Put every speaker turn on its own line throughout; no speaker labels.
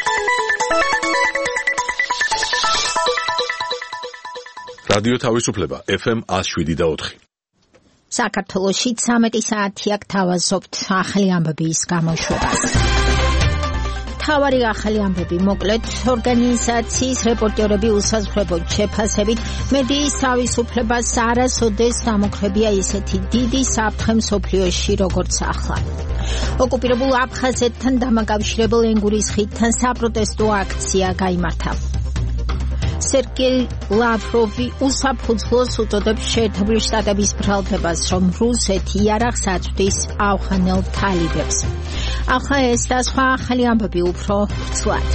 რადიო თავისუფლება FM 107.4.
საქართველოში 13 საათია გთავაზობთ ახალი ამბების გამოშვებას. თავარი ახალი ამბები მოკლედ ორგანიზაციის რეპორტერები უსაზღვრებოდ შეფასებით მედიის თავისუფლებას არასოდეს დამოკრებია ისეთი დიდი საფრთხე მსოფლიოში როგორც ახლა. ოკუპირებულ აფხაზეთთან დამაკავშირებელ ენგურის ხიდთან საპროტესტო აქცია გაიმართა. სერგეი ლავროვი უსაფუძვლოს უწოდებს შეერთებული შტატების ბრალდებას, რომ რუსეთი იარაღს აწვდის ავღანელ თალიბებს. ახლა ეს და სხვა ახალი ამბები უფრო ცვლად.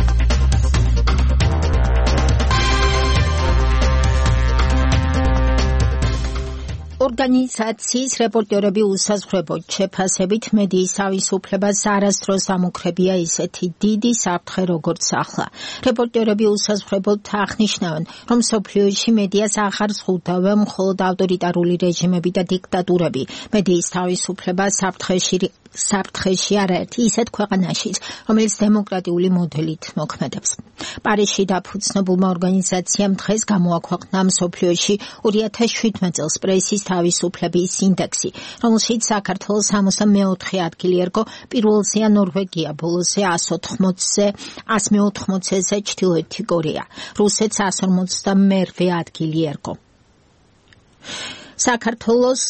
ორგანიზაციის რეპორტერები უსაზღვრებოდ შეფასებით მედიის თავისუფლებას არასდროს დამოკრებია ისეთი დიდი საფრთხე როგორც ახლა. რეპორტერები უსაზღვრებოდ აღნიშნავენ, რომ მსოფლიოში მედიას აღარ ზღუდავენ მხოლოდ ავტორიტარული რეჟიმები და დიქტატურები. მედიის თავისუფლება საფრთხეში არაერთი ისეთ ქვეყანაშიც, რომელიც დემოკრატიული მოდელით მოქმედებს. პარიზში დაფუძნებულმა ორგანიზაციამ დღეს გამოაქვეყნა მსოფლიოში 2017 წელს პრესის თავისუფლების ინდექსი, რომელშიც საქართველოს 64 ადგილი ერგო, პირველზეა ნორვეგია, ბოლოზე 180-ზე ჩრდილოეთი კორეა, რუსეთს 158 ადგილი ერგო. საქართველოს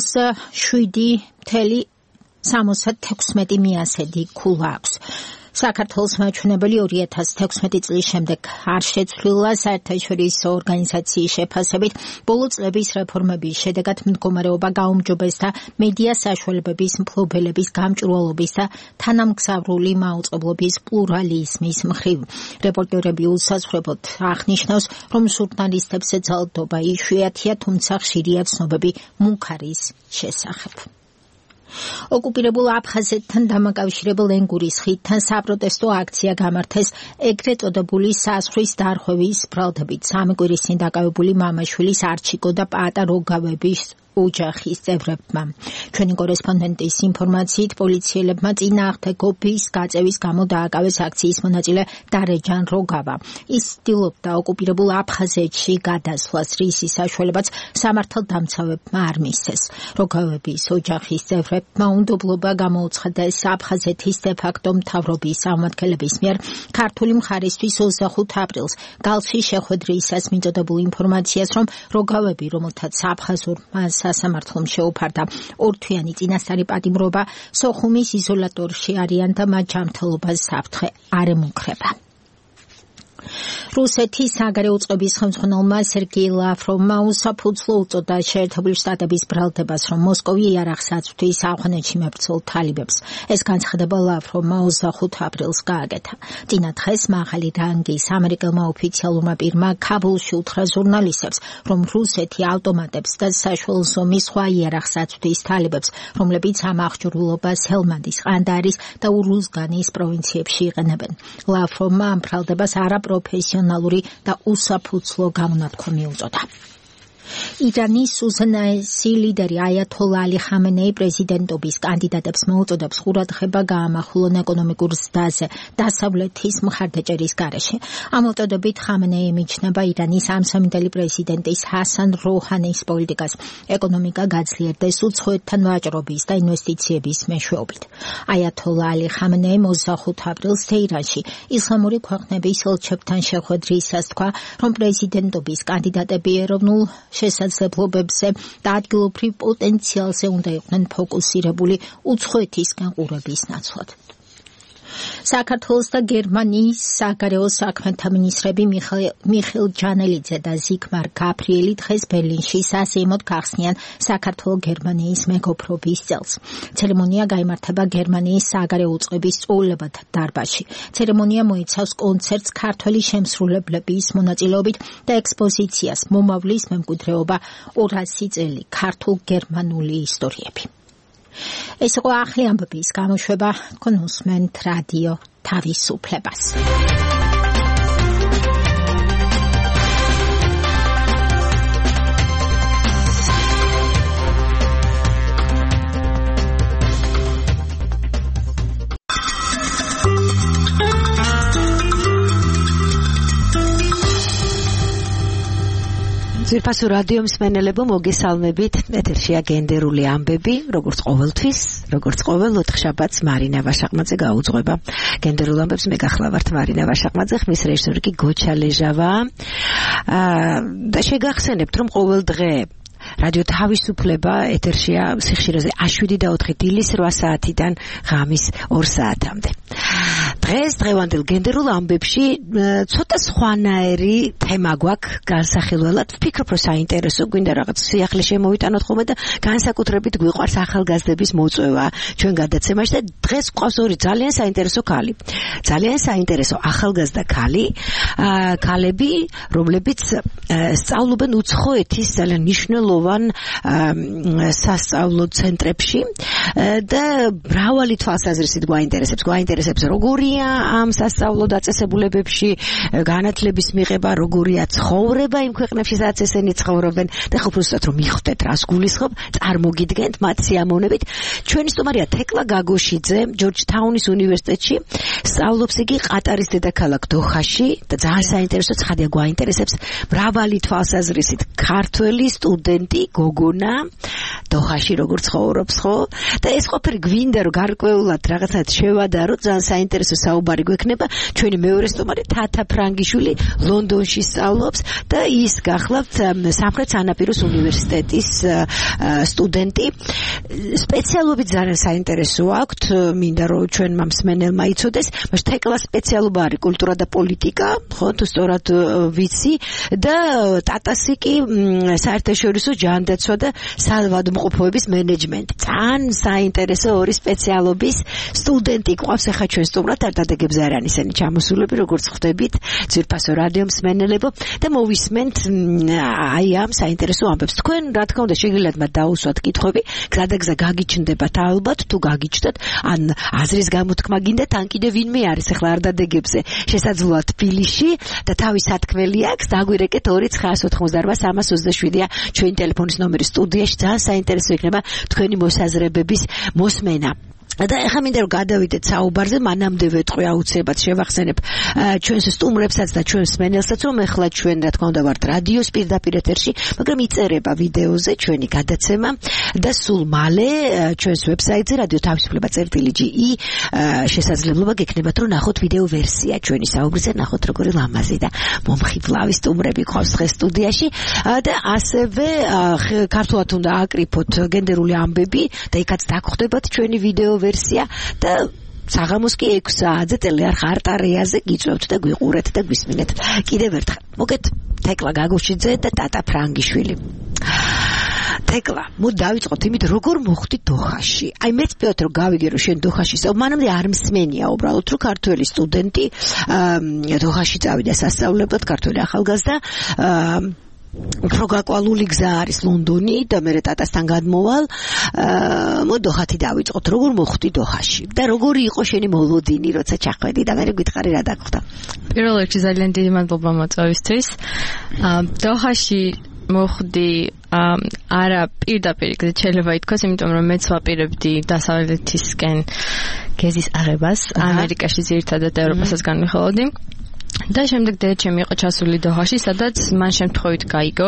27,76 მიასედი ქულა აქვს. საქართველოს მაჩვენებელი 2016 წლის შემდეგ არ შეცვლილა. საერთაშორისო ორგანიზაციის შეფასებით ბოლო წლების რეფორმების შედეგად მდგომარეობა გაუმჯობესდა მედია საშუალებების მფლობელების გამჭვირვალობის და თანამგზავრული მაუწყებლობის პლურალიზმის მხრივ. რეპორტერები უსაზღვრებოდ აღნიშნავს, რომ ჟურნალისტებს ეძალდობა იშვიათია, თუმცა ხშირია ცნობები მუქარის შესახებ. ოკუპირებულ აფხაზეთთან დამაკავშირებელ ენგურის ხიდთან საპროტესტო აქცია გამართეს ეგრეთ წოდებული საზღვრის დარღვევის ბრალდებით. 3 კვირის წინ დაკავებული მამაშვილის არჩიკო და პაატა როგავების ოჯახის წევრებმა. ჩვენი კორესპონდენტის ინფორმაციით პოლიციელებმა წინააღმდეგობის გაწევის გამო დააკავეს აქციის მონაწილე დარეჯან როგავა. ის ცდილობდა ოკუპირებულ აფხაზეთში გადასვლას, რის საშუალებაც სამართალდამცავებმა არ მისცეს. როგავების ოჯახის წევრებმა უნდობლობა გამოუცხადეს აფხაზეთის დე-ფაქტო მთავრობის წარმომადგენლების მიერ ქართული მხარისთვის 25 ապრილს გალში შეხვედრისას მიწოდებულ ინფორმაციას, რომ როგავები, რომელთაც აფხაზურმა სასამართლომ შეუფარდა ორთვიანი წინასწარი პატიმრობა, სოხუმის იზოლატორში არიან და მათ ჯანმრთელობას საფრთხე არ ემუქრება. რუსეთის საგარეო წყობის ხელმძღვანელმა სერგეი ლავროვმა უსაფუძვლო უწოდა შეერთებული შტატების ბრალდებას, რომ მოსკოვი იარაღს აწვდის ავღანეთში მებრძოლ თალიბებს. ეს განცხადება ლავროვმა 25 აპრილს გააკეთა. წინა დღეს მაღალი რანგის ამერიკელმა ოფიციალურმა პირმა ქაბულში უთხრა ჟურნალისტებს, რომ რუსეთი ავტომატებს და საშუალო ზომის სხვა იარაღს აწვდის თალიბებს, რომლებიც ამ აღჭურვილობას ჰელმანდის, ყანდარის და ურუზგანის პროვინციებში იყენებენ. ლავროვმა ამ ბრალდებას არაპროფესიონალური და უსაფუძვლო გამონათქვამი უწოდა. ირანის უზენაესი ლიდერი აიათოლა ალი ხამენეი პრეზიდენტობის კანდიდატებს მოუწოდებს ყურადღება გაამახვილონ ეკონომიკურ ზრდაზე დასავლეთის მხარდაჭერის გარეშე. ამ მოწოდებით ხამენეი მიიჩნევა ირანის ამსამინდელი პრეზიდენტის ჰასან როჰანის პოლიტიკას. ეკონომიკა გაძლიერდეს უცხოეთთან ვაჭრობის და ინვესტიციების მეშვეობით. აიათოლა ალი ხამენეი 25 აპრილს თეირანში ისლამური ქვეყნების ელჩებთან შეხვედრისას თქვა, რომ პრეზიდენტობის კანდიდატები ეროვნულ შესაძლებლობებზე და ადგილობრივ პოტენციალზე უნდა იყვნენ ფოკუსირებული უცხოეთისგან ყურების ნაცვლად. საქართველოს და გერმანიის საგარეო საქმეთა მინისტრები მიხეილ ჯანელიძე და ზიგმარ გაბრიელი დღეს ბერლინში სასიამოდ გახსნიან საქართველო-გერმანიის მეგობრობის წელს. ცერემონია გაიმართება გერმანიის საგარეო უწყების წვეულებათა დარბაზში. ცერემონია მოიცავს კონცერტს ქართველი შემსრულებლების მონაწილეობით და ექსპოზიციას მომავლის მემკვიდრეობა 200 წელი ქართულ-გერმანული ისტორიები. ეს იყო ახალი ამბების გამოშვება, თქვენ უსმენთ რადიო თავისუფლებას.
ძვირფასო რადიო მსმენელებო, მოგესალმებით. ეთერშია გენდერული ამბები, როგორც ყოველთვის, როგორც ყოველ ოთხშაბათს მარინა ვაშაყმაძე გაუძღვება. გენდერულ ამბებს მე გახლავართ მარინა ვაშაყმაძე, ხმის რეჟისორი კი გოჩა ლეჟავა. და შეგახსენებთ, რომ ყოველ დღე რადიო თავისუფლება ეთერშია სიხშირეზე 7:04 დილის 8 საათიდან ღამის 2 საათამდე. დღეს დღევანდელ გენდერულ ამბებში ცოტა სხვანაირი თემა გვაქვს განსახილველად. ვფიქრობ, რომ საინტერესო, გვინდა რაღაც სიახლე შემოვიტანოთ ხოლმე და განსაკუთრებით გვიყვარს ახალგაზრდების მოწვევა ჩვენ გადაცემაში და დღეს გვყავს ორი ძალიან საინტერესო ქალი. ძალიან საინტერესო ახალგაზრდა ქალები, რომლებიც სწავლობენ უცხოეთის ძალიან მნიშვნელოვან სასწავლო ცენტრებში და მრავალი თვალსაზრისით გვაინტერესებს როგორია ამ სასწავლო დაწესებულებებში განათლების მიღება, როგორია ცხოვრება იმ ქვეყნებში, სადაც ესენი ცხოვრობენ და ხო უბრალოდ რომ მიხვდეთ რას გულისხმობ, წარმოგიდგენთ მათ სიამოვნებით. ჩვენი სტუმარია თეკლა გაგოშიძე, ჯორჯთაუნის უნივერსიტეტში სწავლობს იგი ყატარის დედაქალაქ დოხაში და ძალიან საინტერესო ცხადია გვაინტერესებს მრავალი თვალსაზრისით ქართველი სტუდენტი გოგონა დოხაში როგორ ცხოვრობს, ხო? და ეს ყოფილი გვინდა რომ გარკვეულად რაღაცნაირად შევადაროთ, ძალიან საინტერესო საუბარი გვექნება. ჩვენი მეორე სტუმარი თათა ფრანგიშვილი ლონდონში სწავლობს და ის გახლავთ სამხრეთ სანაპიროს უნივერსიტეტის სტუდენტი. სპეციალობით ძალიან საინტერესო აქვთ, მინდა რომ ჩვენმა მსმენელმა იცოდეს. თეკლა სპეციალობა არის კულტურა და პოლიტიკა, ხო, თუ სწორად ვიცი, და ტატასი კი საერთაშორისო ჯანდაცვა და საავადმყოფოების მენეჯმენტი. ძალიან საინტერესო ორი სპეციალობის სტუდენტი გვყავს ახლა ჩვენ სტუმრად, არ დადეგებს არიან ისინი ჩამოსულები, როგორც ხვდებით, ძვირფასო რადიო მსმენელებო და მოვისმენთ აი ამ საინტერესო ამბებს. თქვენ რა თქმა უნდა შეგიძლიათ მათ დაუსვათ კითხვები, გზადაგზა გაგიჩნდებათ ალბათ, თუ გაგიჩნდათ, ან აზრის გამოთქმა გინდათ, ან კიდე ვინმე არის ახლა არ დადეგებზე შესაძლოა თბილისში და თავის სათქმელი აქვს, დაგვირეკეთ 2-988-327-ია ჩვენი ტელეფონის ნომერი სტუდიაში. ძალიან საინტერესო იქნება თქვენი მოსაზრებების მოსმენა. და ეხლა მინდა რომ გადავიდეთ საუბარზე, მანამდე ვეტყვი აუცილებლად შევახსენებ ჩვენს სტუმრებსაც და ჩვენს მსმენელსაც, რომ ეხლა ჩვენ რა თქმა უნდა ვართ რადიოს პირდაპირ ეთერში, მაგრამ იწერება ვიდეოზე ჩვენი გადაცემა და სულ მალე ჩვენს ვებსაიტზე radio-თავისუფლება.ge შესაძლებლობა გექნებათ რომ ნახოთ ვიდეო ვერსია ჩვენი საუბრისა, ნახოთ როგორი ლამაზი და მომხიბლავი სტუმრები გვყავს დღეს სტუდიაში და ასევე ქართულად უნდა აკრიფოთ გენდერული ამბები და იქაც დაგხვდებათ ჩვენი ვიდეო ვერსია და საღამოს კი 6 საათზე ტელეარხ არტარეაზე გიწვევთ და გვიყურეთ და გვისმინეთ. კიდევ ერთხელ მოგეთ თეკლა გაგოშიძე და ტატა ფრანგიშვილი. თეკლა, მოდი დავიწყოთ იმით, როგორ მოხვდი დოხაში. აი მეც ვფიქრობ რომ გავიგე რომ შენ დოხაში ისე მანამდე არ მსმენია უბრალოდ რომ ქართველი სტუდენტი დოხაში წავიდა სასწავლებლად, ქართველი ახალგაზრდა უფრო გაყვალული გზა არის ლონდონი და მე ტატასთან გადმოვალ. დოხათი დავიწყოთ, როგორ მოხვდი დოხაში და როგორი იყო შენი მოლოდინი, როცა ჩახვედი და მე გითხარი რა დაგხვდა.
პირველ რიგში ძალიან დიდი მადლობა მოწვევისთვის. დოხაში მოხვდი არა პირდაპირ გზით შეიძლება ითქვას, იმიტომ რომ მეც ვაპირებდი დასავლეთისკენ გეზის აღებას, ამერიკაში ძირითადად ევროპასაც განვიხილავდი. და შემდეგ დედაჩემი იყო ჩასული დოხაში, სადაც მან შემთხვევით გაიგო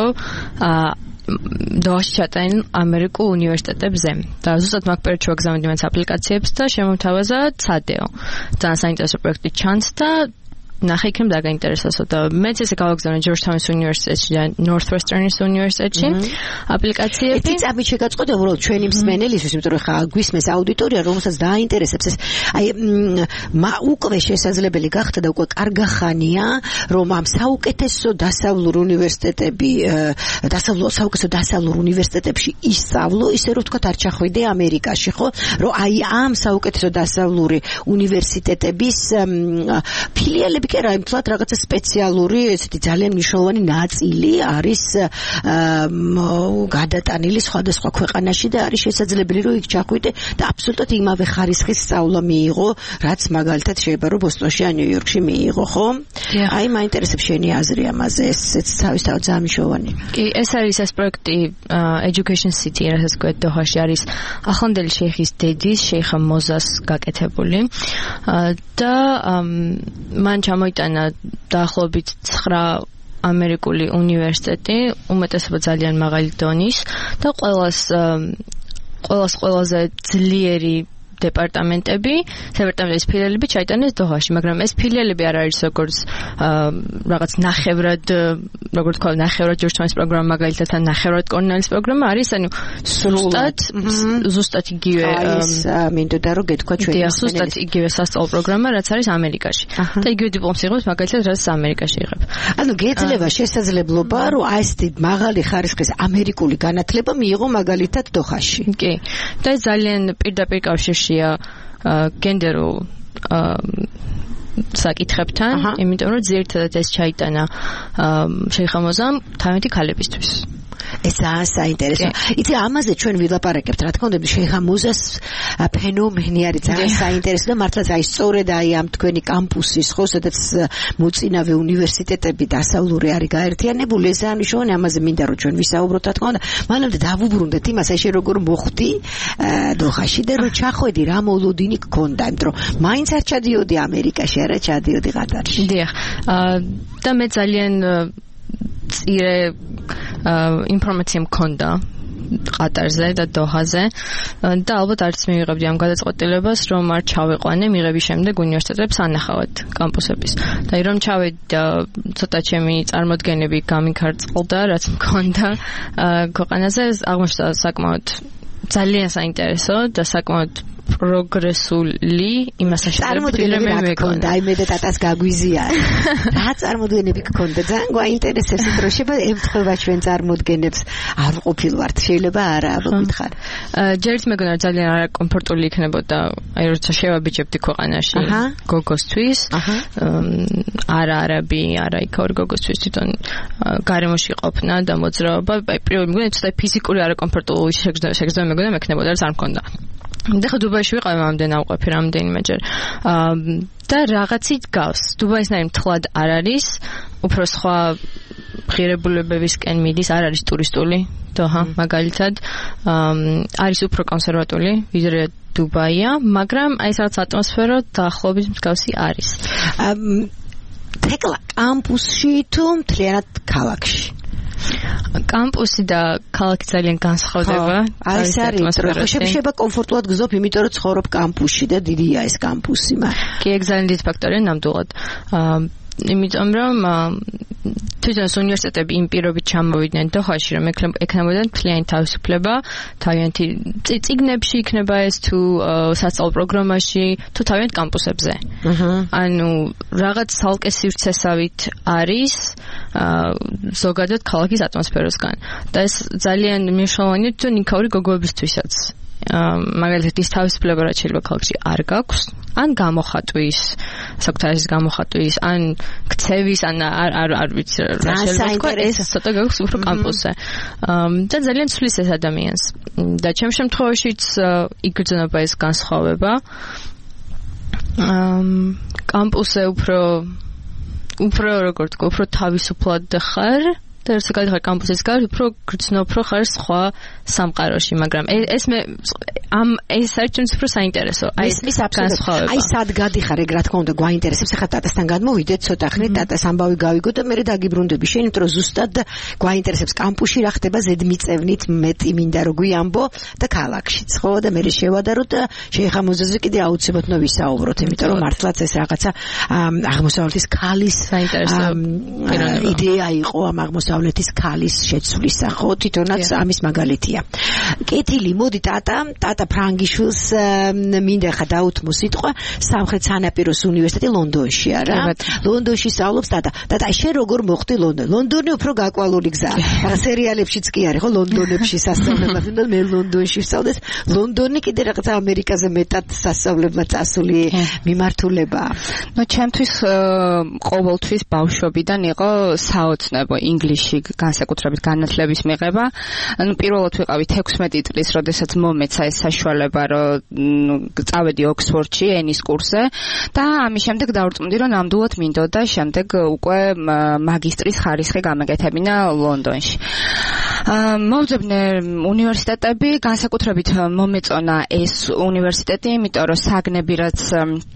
დოხაში ჩატანენ ამერიკულ უნივერსიტეტებზე. და ზუსტად მაგ პერიოდში ვაგზავნდი მას აპლიკაციებს და შემოთავაზა CADEO. ძალიან საინტერესო პროექტი ჩანს და ნახე იქნებ დაგაინტერესასო და მეც ესე გავაგზავნე ჯორჯთაუნის უნივერსიტეტში და ნორთვესტერნის უნივერსიტეტში აპლიკაციები.
ერთი წამით შეგაწყვეტე უბრალოდ ჩვენი მსმენელისთვის, იმიტომ რომ ხა გვისმენს აუდიტორია, რომელსაც დააინტერესებს ეს. აი უკვე შესაძლებელი გახდა და უკვე კარგახანია, რომ ამ საუკეთესო დასავლურ უნივერსიტეტები, საუკეთესო დასავლურ უნივერსიტეტებში ისწავლო, ისე რომ თქვა არ ჩახვიდე ამერიკაში, ხო? რომ აი ამ საუკეთესო დასავლური უნივერსიტეტების ფილიალები კი არა, იმთლად რაღაცა სპეციალური, ესეთი ძალიან მნიშვნელოვანი ნაწილი არის გადატანილი სხვადასხვა ქვეყანაში და არის შესაძლებელი რომ იქ ჩახვიდე და აბსოლუტურად იმავე ხარისხის სწავლა მიიღო, რაც მაგალითად შეიძლება რომ ბოსტონში ან ნიუ-იორკში მიიღო, ხო? აი მაინტერესებს შენი აზრი ამაზე, ესეც თავისთავად ძალიან მნიშვნელოვანი.
კი, ეს არის ეს პროექტი Education City, რასაც გვეთ დოხაში არის ახლანდელი შეიხის დედის, შეიხა მოზას გაკეთებული და მან ჩამოიტანა დაახლოებით 9 ამერიკული უნივერსიტეტი, უმეტესობა ძალიან მაღალი დონის და ყველაზე ძლიერი დეპარტამენტების ფილიალები ჩაიტანეს დოჰაში, მაგრამ ეს ფილიალები არ არის როგორც რაღაც ნახევრად ჯორჯთაუნის პროგრამა, მაგალითად ან ნახევრად კორნელის პროგრამა არის, ანუ ზუსტად იგივე
მინდოდა რომ გეთქვა ჩვენი
ზუსტად იგივე სასწავლო პროგრამა, რაც არის ამერიკაში. და იგივე დიპლომს იღებს მაგალითად, რაც ამერიკაში იღებ.
ანუ გეძლევა შესაძლებლობა, რომ ასეთი მაღალი ხარისხის ამერიკული განათლება მიიღო მაგალითად დოჰაში.
კი. და ეს ძალიან პირდაპირ კავშირში გენდერულ საკითხებთან, იმიტომ რომ ძირითადად ეს ჩაიტანა შეიხამოზა თავიანთი ქალებისთვის.
ეს ძალიან საინტერესო. იცი ამაზე ჩვენ ვილაპარაკებთ, რა თქმა უნდა, შეიხამოზას ფენომენი არის ძალიან საინტერესო და მართლაც აი სწორედ აი ამ თქვენი კამპუსის ხო, სადაც მოწინავე უნივერსიტეტები დასავლური არის გაერთიანებული, ეს ძალიან მნიშვნელოვანი, ამაზე მინდა რომ ჩვენ ვისაუბროთ, რა თქმა უნდა. მანამდე დავუბრუნდეთ იმას, აი შე როგორ მოხვდი დოჰაში და რომ ჩახვედი, რა მოლოდინი გქონდა, იმიტომ რომ მაინც არ ჩადიოდი ამერიკაში, არა ჩადიოდი ყატარში.
დიახ. და მე ძალიან წირე ინფორმაცია მქონდა ყატარზე და დოჰაზე და ალბათ არც მივიღებდი ამ გადაწყვეტილებას, რომ არ ჩავიყვანე მიღების შემდეგ უნივერსიტეტებს ანახავად კამპუსების. და რომ ჩავედი და ცოტა ჩემი წარმოდგენები გამიქარწყლდა, რაც მქონდა ქვეყანაზე, აღმოჩნდა საკმაოდ ძალიან საინტერესო და საკმაოდ პროგრესული იმასთან
წარმოდგენები რა გქონდა, აი მე და ტატას გაგვიზია. რა წარმოდგენები გქონდა? ძალიან გვაინტერესებს, რომ შეიძლება ემთხვევა ჩვენ წარმოდგენებს, არ ყოფილვართ, შეიძლება არა მოგითხარ.
ჯერც მეგონა ძალიან არაკომფორტული იქნებოდა, აი როცა შევაბიჯებდი ქვეყანაში გოგოსთვის, არა არაბი, არა იქაური გოგოსთვის თვითონ გარემოში ყოფნა და მოძრაობა, აი პირველი მეგონა ცოტა ფიზიკური არაკომფორტული შეგრძნება მეგონა მექნებოდა, რაც არ მქონდა. და ხო დუბაიში ვიყავი ამდენ ავყოფი რამდენიმეჯერ. და რაღაცით გავს. დუბაისნაირი მთლად არ არის, უფრო სხვა ღირებულებებისკენ მიდის, არ არის ტურისტული დოჰა მაგალითად. არის უფრო კონსერვატული, ვიდრე დუბაია, მაგრამ აი ეს რაღაც ატმოსფერო დაახლოებით მსგავსი არის.
თეკლა კამპუსში თუ მთლიანად ქალაქში?
კამპუსი და ქალაქი ძალიან განსხვავდება.
ეს არის, რომ შეიძლება კომფორტულად გზობ, იმიტომ რომ ცხოვრობ კამპუსში და დიდია ეს კამპუსი, მაგრამ
კი, ეგ ძალიან დიდი ფაქტორია ნამდვილად. იმიტომ რომ თვითონ უნივერსიტეტები იმ პირობით ჩამოვიდნენ დოჰაში, რომ ექნებოდან მთლიანი თავისუფლება, თავიანთი წიგნებში იქნება ეს თუ სასწავლო პროგრამაში, თუ თავიანთ კამპუსებზე. ანუ რაღაც ცალკე სივრცესავით არის ზოგადად ქალაქის ატმოსფეროსგან. და ეს ძალიან მნიშვნელოვანია თვითონ იქაური გოგოებისთვისაც. მაგალითად ის თავისუფლება რაც შეიძლება ქალაქში არ გაქვს, ან გამოხატვის, საკუთარის გამოხატვის, ან ქცევის, ან არ ვიცი რა შეიძლება ეს ცოტა გაქვს უფრო კამპუსზე. და ძალიან ცვლის ეს ადამიანს. და ჩემ შემთხვევაშიც იგრძნობა ეს განსხვავება. კამპუსზე უფრო როგორ თქვა, უფრო თავისუფლად ხარ. და როცა გადიხარ კამპუსის გარეთ, უფრო გრძნობ, რო ხარ სხვა სამყაროში, მაგრამ ეს საერთოდ უფრო საინტერესო. აი ეს განსხვავება.
აი სად გადიხარ, ეგ რა თქმა უნდა გვაინტერესებს. ახლა ტატასთან გადმოვიდეთ, ცოტა ხნით ტატას ამბავი გავიგო და მე დაგიბრუნდები. შენ იმიტომ რომ ზუსტად გვაინტერესებს კამპუსში რა ხდება ზედმიწევნით, მეტი მინდა რომ გვიამბო და ქალაქშიც, ხო? და მე შევადაროთ და შეიხამოზაზე კიდე აუცილებლად ვისაუბროთ, იმიტომ რომ მართლაც ეს რაღაცა აღმოსავლეთის ქალის
საინტერესო
იდეა იყო ამ აღმოსავლეთის ქალის შეცვლისა, ხო? თვითონაც ამის მაგალითია. კეთილი, მოდი ტატა ფრანგიშვილს მინდა ხა დაუთმო სიტყვა სამხრეთ სანაპიროს უნივერსიტეტი ლონდონში, არა? ლონდონში სწავლობს ტატა. ტატა, შენ როგორ მოხვდი ლონდონ? ლონდონი უფრო გაკვალული გზაა. რა სერიალებშიც კი არის, ხო? ლონდონებში სასწავლებლად და მე ლონდონში ვსწავლდეს. ლონდონი კიდე რაღაცა ამერიკაზე მეტად სასწავლებელად წასული მიმართულებაა.
ნუ ჩემთვის ყოველთვის ბავშვობიდან იყო საოცნებო ინგლისში განსაკუთრებით განათლების მიღება. ანუ პირველად ვიყავი 16 წლის, როდესაც მომეცა ეს საშუალება, რომ წავედი ოქსფორდში ენის კურსზე და ამის შემდეგ დავრწმუნდი, რომ ნამდვილად მინდოდა შემდეგ უკვე მაგისტრის ხარისხი გამეკეთებინა ლონდონში. მოვძებნე უნივერსიტეტები, განსაკუთრებით მომეწონა ეს უნივერსიტეტი, იმიტომ რომ საგნები რაც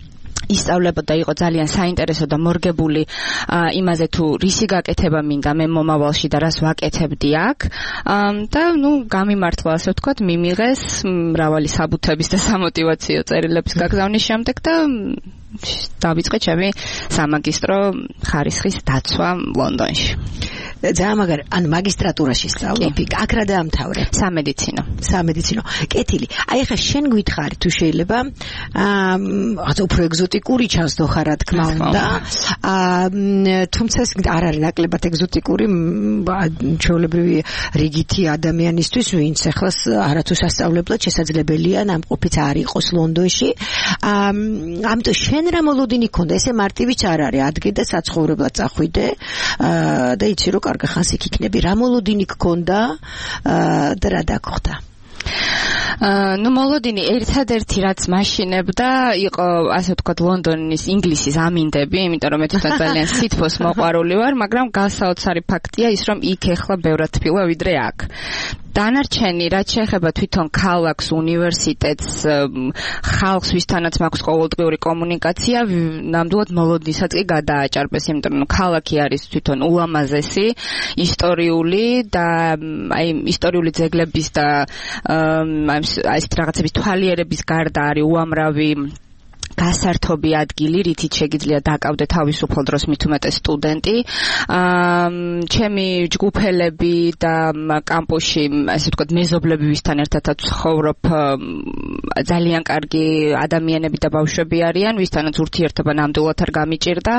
ისწავლებოდა და იყო ძალიან საინტერესო და მორგებული იმაზე თუ რისი გაკეთება მინდა მე მომავალში და რას ვაკეთებდი აქ და გამიმართლა ასე ვთქვათ მიმიღეს მრავალი საბუთების და სამოტივაციო წერილების გაგზავნის შემდეგ და დავიწყე ჩემი სამაგისტრო ხარისხის დაცვა ლონდონში.
ძალიან მაგარი, ან მაგისტრატურაში სწავლობდი, აქ რა დაამთავრე? სამედიცინო. კეთილი. აი ხა შენ გითხარი თუ შეიძლება რაღაცა უფრო ეგზოტიკური ჩანს დოხა რა თქმა უნდა. თუმცა ეს არ არის ნაკლებად ეგზოტიკური ჩვეულებრივი რიგითი ადამიანისთვის, ვინც ახლა არათუ სასწავლებლად შესაძლებელია ნამყოფიც არ იყოს ლონდონში. ამიტომ შენ რა მოლოდინი ქონდა? ესე მარტივიც არ არის, ადგე და საცხოვრებლად წახვიდე და იცი რომ კარგი ხანს იქ იქნები. რა მოლოდინი გქონდა და რა დაგხვდა?
მოლოდინი ერთადერთი რაც მაშინებდა იყო ასე ვთქვათ ლონდონის ინგლისის ამინდები, იმიტომ რომ მე თვითონ ძალიან სითბოს მოყვარული ვარ, მაგრამ გასაოცარი ფაქტია ის რომ იქ ეხლა ბევრად თბილა ვიდრე აქ. დანარჩენი რაც შეეხება თვითონ ქალაქს, უნივერსიტეტს, ხალხს ვისთანაც მაქვს ყოველდღიური კომუნიკაცია, ნამდვილად მოლოდინსაც კი გადააჭარბეს, იმიტომ რომ ქალაქი არის თვითონ ულამაზესი, ისტორიული და აი ისტორიული ძეგლების და აი ეს რაღაცების თვალიერების გარდა არის უამრავი გასართობი ადგილი, რითიც შეგიძლია დაკავდე თავისუფალ დროს მით უმეტეს სტუდენტი. ჩემი ჯგუფელები და კამპუსში, ასე ვთქვათ, მეზობლები ვისთან ერთადაც ვცხოვრობ, ძალიან კარგი ადამიანები და ბავშვები არიან, ვისთანაც ურთიერთობა ნამდვილად არ გამიჭირდა.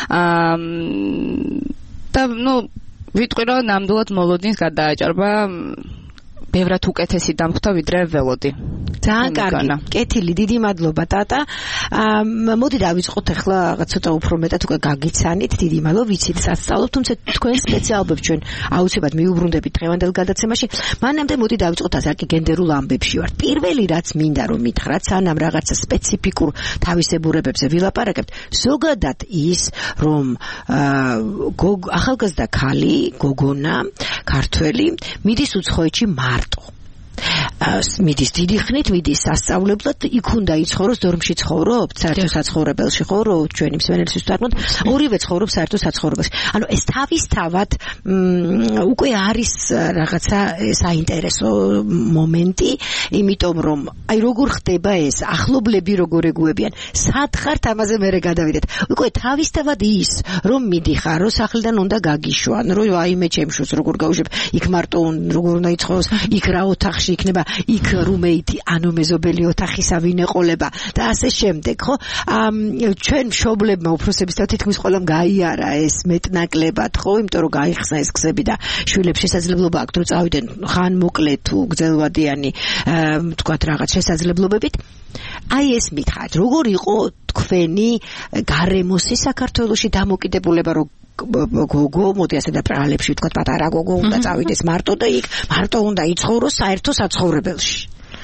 და ვიტყვი რომ ნამდვილად მოლოდინს გადააჭარბა ბევრად უკეთესი დამხვდა ვიდრე ველოდი.
ძალიან კარგი. კეთილი, დიდი მადლობა ტატა. მოდი დავიწყოთ ახლა რაღაც ცოტა უფრო მეტად უკვე გაგიცანით. დიდი მადლობა, ვიცით სასწავლობ, თუმცა თქვენ სპეციალობებს ჩვენ აუცილებლად მიუბრუნდებით დღევანდელ გადაცემაში. მანამდე მოდი დავიწყოთ ასაკი გენდერულ ამბებში ვართ. პირველი რაც მინდა რომ მითხრათ, სანამ რაღაცა სპეციფიკურ თავისებურებებზე ვილაპარაკებთ, ზოგადად ის რომ ახალგაზრდა ქალი, გოგონა, ქართველი მიდის უცხოეთში მარტო. მიდის დიდი ხნით, მიდის სასწავლებლად, იქ უნდა იცხოვროს, დორმში ცხოვრობთ, საერთო საცხოვრებელში ხო, ჩვენი მსმენელისთვის ვთქვათ, ორივე ცხოვრობს საერთო საცხოვრებელში. ანუ ეს თავისთავად უკვე არის რაღაცა საინტერესო მომენტი, იმიტომ რომ აი როგორ ხდება ეს, ახლობლები როგორ ეგუებიან, სად ხართ ამაზე მერე გადავიდეთ. უკვე თავისთავად ის, რომ მიდიხარ, რომ სახლიდან უნდა გაგიშვან, რომ აიმე ჩემშოს როგორ გავუშვებ, იქ მარტო როგორ უნდა იცხოვროს, იქ რა ოთახში იქნება, იქ რუმეითი, ანუ მეზობელი ოთახისა ვინ ეყოლება და ასე შემდეგ, ხო? ჩვენ მშობლებმა უფროსებისთან თითქმის ყველამ გაიარა ეს მეტნაკლებად, ხო? იმიტომ რომ გაიხსნა ეს გზები და შვილებს შესაძლებლობა აქვთ, რომ წავიდნენ ხან მოკლე თუ გრძელვადიანი, თქვათ რაღაც შესაძლებლობებით. აი ეს მითხარით, როგორ იყო თქვენი გარემოსი საქართველოში დამოკიდებულება, რომ გოგო, მოდი ასე და პრალებში ვთქვათ, პატარა გოგო უნდა წავიდეს მარტო და იქ მარტო უნდა იცხოვროს საერთო საცხოვრებელში.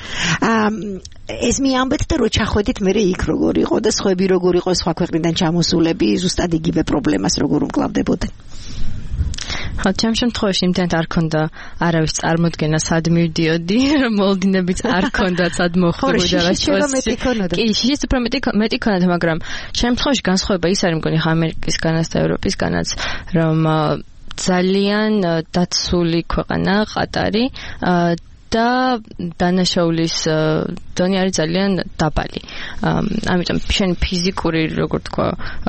ეს მიამბეთ და რო ჩახვედით მე იქ როგორ იყო და სხვები როგორ იყო, სხვა ქვეყნიდან ჩამოსულები ზუსტად იგივე პრობლემას როგორ უმკლავდებოდნენ.
ხო, ჩემ შემთხვევაში იმდენად არ ქონდა არავის წარმოდგენა სად მივდიოდი, მოლოდინებიც არ ქონდა სად მოხდებოდა რა
შემთხვევაში.
კი, შიშიც უფრო მეტი ქონდა, მაგრამ შემთხვევაში განსხვავება ის არის მგონი ამერიკისგანაც და ევროპისგანაც, რომ ძალიან დაცული ქვეყანა ყატარი და დანაშაულის დონე არის ძალიან დაბალი. ამიტომ შენი ფიზიკური, როგორ თქვა,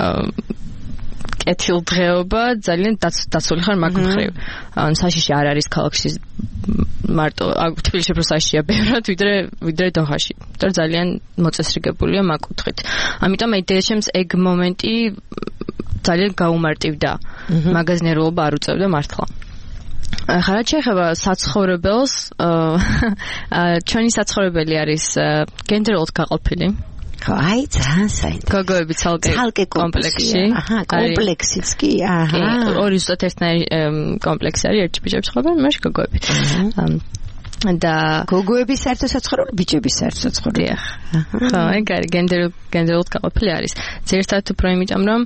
კეთილდღეობა ძალიან დაცული ხარ მაგ მხრივ. საშიში არ არის ქალაქში მარტო, თბილისში უფრო საშიშია ბევრად ვიდრე დოხაში. და ძალიან მოწესრიგებულია მაგ კუთხით. ამიტომ იდეაშემს ეგ მომენტი ძალიან გაუმარტივდა. მაგაზნერულობა არ უწევდა მართლა. ახლა რაც შეეხება საცხოვრებელს, ჩვენი საცხოვრებელი არის გენდერულად გაყოფილი.
აი, ძალიან საინტერესო.
გოგოები ცალკე კომპლექსში.
კომპლექსიც კი,
ორი ზუსტად ერთნაირი კომპლექსი არის, ერთი ბიჭები ცხოვრობენ, მაშინ გოგოები. და
გოგოების საერთო საცხოვრებელი, ბიჭების საერთო საცხოვრებელი.
ხო, ეგ არის გენდერულად გაყოფილი არის. ზოგადად უფრო იმიტომ რომ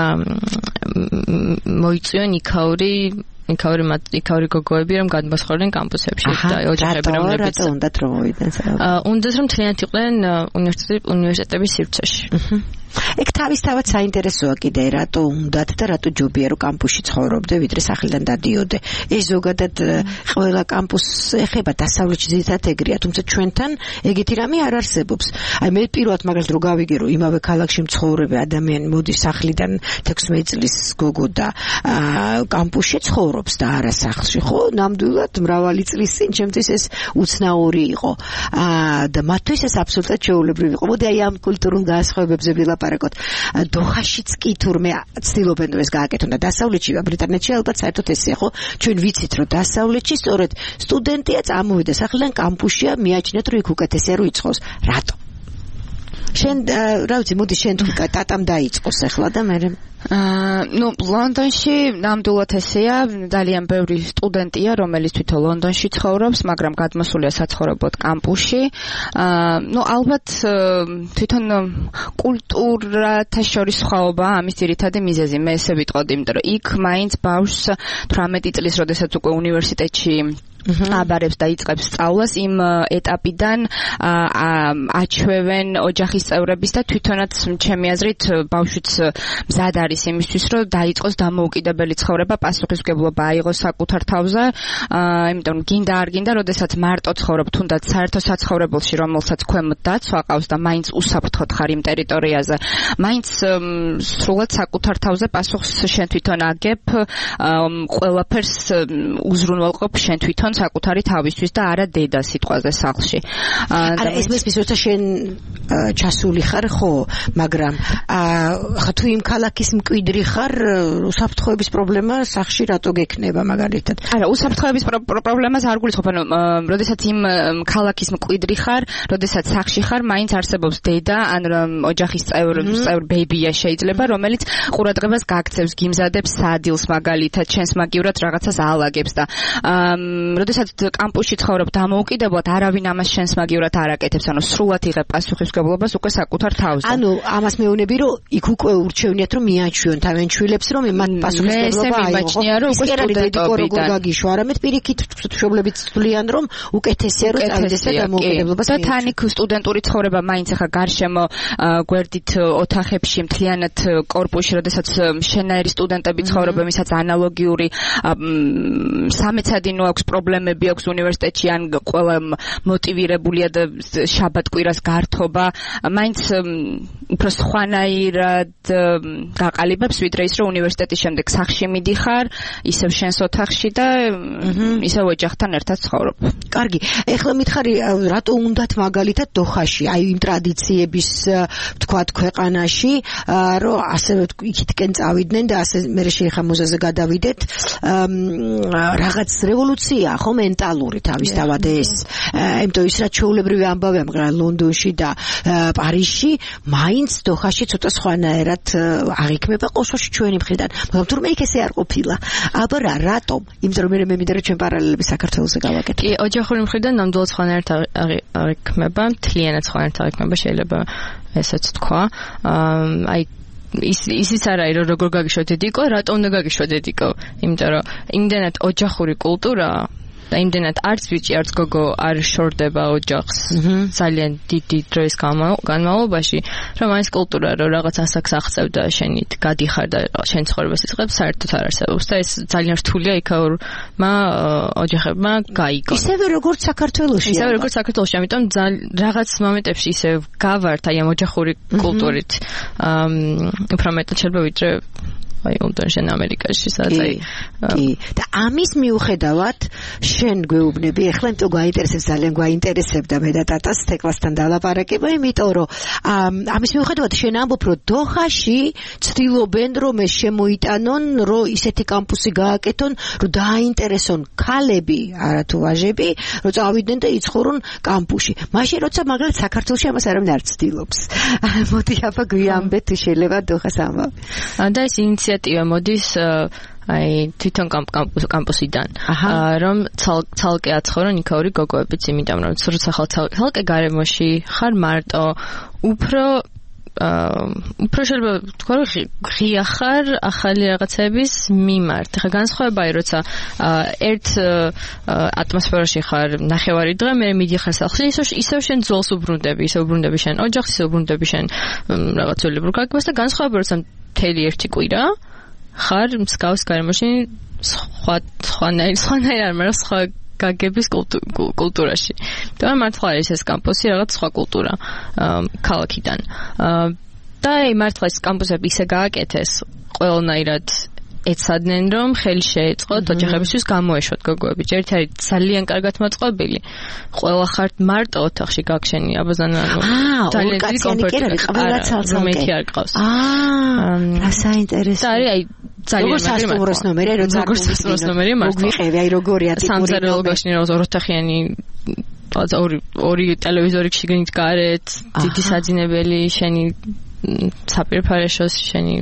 მოიწვიონ იქაური გოგოები რომ გადმოსხდნენ კამპუსებში და ოჯახები რომლებიც
უნდათ რომ მოვიდნენ
უნდათ რომ მთლიანად იყვნენ უნივერსიტეტების სივრცეში.
ეგ თავისთავად საინტერესოა კიდე რატო უნდათ და რატო ჯობია რომ კამპუსში ცხოვრობდე ვიდრე სახლიდან დადიოდე. ეს ზოგადად ყველა კამპუსს ეხება დასავლეთში ზედათ ეგრეა, თუმცა ჩვენთან ეგეთი რამე არ არსებობს. აი მე პირველად მაგალითად რო გავიგე რომ იმავე ქალაქში მცხოვრები ადამიანი მოდის სახლიდან 16 წლის გოგო და კამპუსში ცხოვრობს და არა სახლში, ხო? ნამდვილად მრავალი წლის წინ ჩემთვის ეს უცნაური იყო. და მათთვის ეს აბსოლუტურად შეუულებრივი იყო. მოდი აი ამ კულტურულ განსხვავებებზე ვილაპარაკოთ. დოხაშიც კი თურმე ცდილობენ რომ ეს გააკეთონ და დასავლეთში ბრიტანეთში ალბათ საერთოდ ესეა, ხო? ჩვენ ვიცით რომ დასავლეთში სწორედ სტუდენტია წამოვიდა სახლიდან კამპუსშია, მიაჩნიათ რომ იქ უკეთესია რომ იცხოვს. რატო? შენ რა ვიცი, მოდი შენ თუ ტატამ დაიწყოს ახლა და მე
ну ლონდონში ნამდვილად ესეა, ძალიან ბევრი სტუდენტია, რომელიც თვითონ ლონდონში ცხოვრობს, მაგრამ გადმოსულია საცხოვრებლად კამპუსში. ну ალბათ თვითონ კულტურათა შორის სხვაობა ამის ძირითადი მიზეზი. მე ესე ვიტყოდი, იმიტომ რომ იქ მაინც ბავშვს 18 წლის, როდესაც უკვე უნივერსიტეტში აბარებს და იწყებს სწავლას, იმ ეტაპიდან აჩვევენ ოჯახის წევრების და თვითონაც ჩემი აზრით ბავშვიც მზად არის იმისთვის, რომ დაიწყოს დამოუკიდებელი ცხოვრება, პასუხისმგებლობა აიღოს საკუთარ თავზე, იმიტომ გინდა არ გინდა, როდესაც მარტო ცხოვრობ, თუნდაც საერთო საცხოვრებელში, რომელსაც ქვემოთ დაცვა ყავს და მაინც უსაფრთხოდ ხარ იმ ტერიტორიაზე, მაინც სრულად საკუთარ თავზე პასუხს შენ თვითონ აგებ, ყველაფერს უზრუნველყოფ შენ თვითონ საკუთარი თავისთვის და არა დედა სიტყვაზე სახლში.
არა ეს მისთვის როცა შენ ჩასული ხარ, ხო, მაგრამ ხა თუ იმ ქალაქის მკვიდრი ხარ, უსაფრთხოების პრობლემა სახლში რატო გექნება მაგალითად?
არა, უსაფრთხოების პრობლემას არ გულისხმობ, ანუ როდესაც იმ ქალაქის მკვიდრი ხარ, როდესაც სახლში ხარ, მაინც არსებობს დედა, ან ოჯახის წევრ ბეიბია შეიძლება, რომელიც ყურადღებას გაქცევს, გიმზადებს სადილს მაგალითად, შენს მაგივრად რაღაცას აალაგებს და როდესაც კამპუსში ცხოვრობ დამოუკიდებლად, არავინ ამას შენს მაგივრად არ აკეთებს, ანუ სრულად იღებ პასუხისმგებლობას უკვე საკუთარ თავზე.
ანუ ამას მეუბნები, რომ იქ უკვე ურჩევნიათ რომ მიაჩვიონ თავენ შვილებს, რომ მათ პასუხისმგებლობა აიღო.
უკვე სტუდენტობიდან
გაგიშვა, არამედ პირიქით მშობლებიც თვლიან, რომ უკეთესია რომ წავიდეს და დამოუკიდებლობას
და თან იქ სტუდენტური ცხოვრება მაინც ახლა გარშემო გვერდით ოთახებში მთლიანად კორპუსში, როდესაც შენაერი სტუდენტები ცხოვრობენ, ვისაც ანალოგიური სამეცადინო აქვს, პრობლემები აქვს უნივერსიტეტში, ან ყველა მოტივირებულია და შაბათ-კვირას გართობა, მაინც უფრო სხვანაირად გაყალიბებს, ვიდრე ის, რომ უნივერსიტეტის შემდეგ სახლში მიდიხარ, ისევ შენს ოთახში და ისევ ოჯახთან ერთად ცხოვრობ.
კარგი, ეხლა მითხარი, რატო უნდათ მაგალითად დოხაში, აი იმ ტრადიციების თქვათ ქვეყანაში, რომ ასევე იქითკენ წავიდნენ და ასე მე შეიხამოზაზე გადავიდეთ, რაღაც რევოლუცია, ხო, მენტალური თავისთავად ეს. იმიტომ ის რაც ჩვეულებრივი ამბავია, მაგრამ ლონდონში და პარიზში, მაინც დოხაში ცოტა სხვანაირად აღიქმება ყოშოში ჩვენი მხრიდან. მაგრამ თურმე იქ ესე არ ყოფილა. აბა რა, რატომ? იმიტომ რომ მე მინდა რომ ჩვენ პარალელები საქართველოსზე გავაკეთოთ.
კი, ოჯახური მხრიდან ნამდვილად სხვანაირად აღიქმება, მთლიანად სხვანაირად აღიქმება, შეიძლება ესეც თქვა. აი ისიც არ არის რომ როგორ გაგიშვა დედიკო, რატომ უნდა გაგიშვა დედიკო? იმიტომ რომ იმდენად ოჯახური კულტურა და იმდენად არც ბიჭი, არც გოგო არ შორდება ოჯახს ძალიან დიდი დროის განმავლობაში, რომ ეს კულტურა რომ რაღაც ასაკს აღწევ და შენით გადიხარ და შენ ცხოვრებას იწყებს, საერთოდ არ არსებობს და ეს ძალიან რთულია იქაურმა ოჯახებმა გაიგონ.
ისევე როგორც საქართველოში.
ისევე როგორც საქართველოში, ამიტომ რაღაც მომენტებში ისე გავართ აი ამ ოჯახური კულტურით. უფრო მეტად შეიძლება ვიდრე აი ლონდონში, ამერიკაში, სადაც
კი. და ამის მიუხედავად შენ გვეუბნები, ეხლა იმიტომ გვაინტერესებს, ძალიან გვაინტერესებდა მე და ტატას თეკლასთან დალაპარაკება, იმიტომ რომ ამის მიუხედავად შენ ამბობ, რომ დოხაში ცდილობენ, რომ ეს შემოიტანონ, რომ ისეთი კამპუსი გააკეთონ, რომ დააინტერესონ ქალები, არა თუ ვაჟები, რომ წავიდნენ და იცხოვრონ კამპუსში. მაშინ როცა მაგალითად საქართველოში ამას არავინ არ ცდილობს. მოდი აბა გვიამბე თუ შეიძლება დოხას ამბავი.
და ეს ინიციატივა მოდის აი თვითონ კამპუსიდან, რომ ცალკე აცხოვრონ იქაური გოგოებიც, იმიტომ რომ როცა ხალხი ცალკე გარემოში ხარ მარტო, უფრო უფრო შეიძლება თქვა რომ ღია ხარ ახალი რაღაცების მიმართ. ხა განსხვავებაა როცა ერთ ატმოსფეროში ხარ ნახევარი დღე, მე მიდიხარ სახლში, ისევ შენ ძოლს უბრუნდები, ისევ უბრუნდები შენ ოჯახს, ისევ უბრუნდები შენ რაღაცულებრივ გაგებას და განსხვავება როცა მთელი ერთი კვირა ხარ მსგავს გარემოში სხვანაირ არ მაგრამ სხვა გაგების კულტურაში. და მართლა არის ეს კამპუსი რაღაც სხვა კულტურა ქალაქიდან. და მართლა ეს კამპუსები ისე გააკეთეს ყველანაირად ეცადნენ რომ ხელი შეეწყოთ ოჯახებისთვის გამოეშვათ გოგოები. ჯერ ძალიან კარგად მოწყობილი. ყველა ხართ მარტო ოთახში გაგშენი აბაზანა ძალიან დიდი კომფორტი.
ყველა ცალ-ცალკე
არ ყავს.
რა საინტერესო.
და არის ძალიან
როგორ ნომერი, როცა
ნომერი მართლა.
მოგვიყევი, აი როგორია ტიპური
სამზარეულო გაშენი რა ოროთახიანი ორი ტელევიზორი შიგნით გარეთ, დიდი საძინებელი, შენი საპირფარეშოს შენი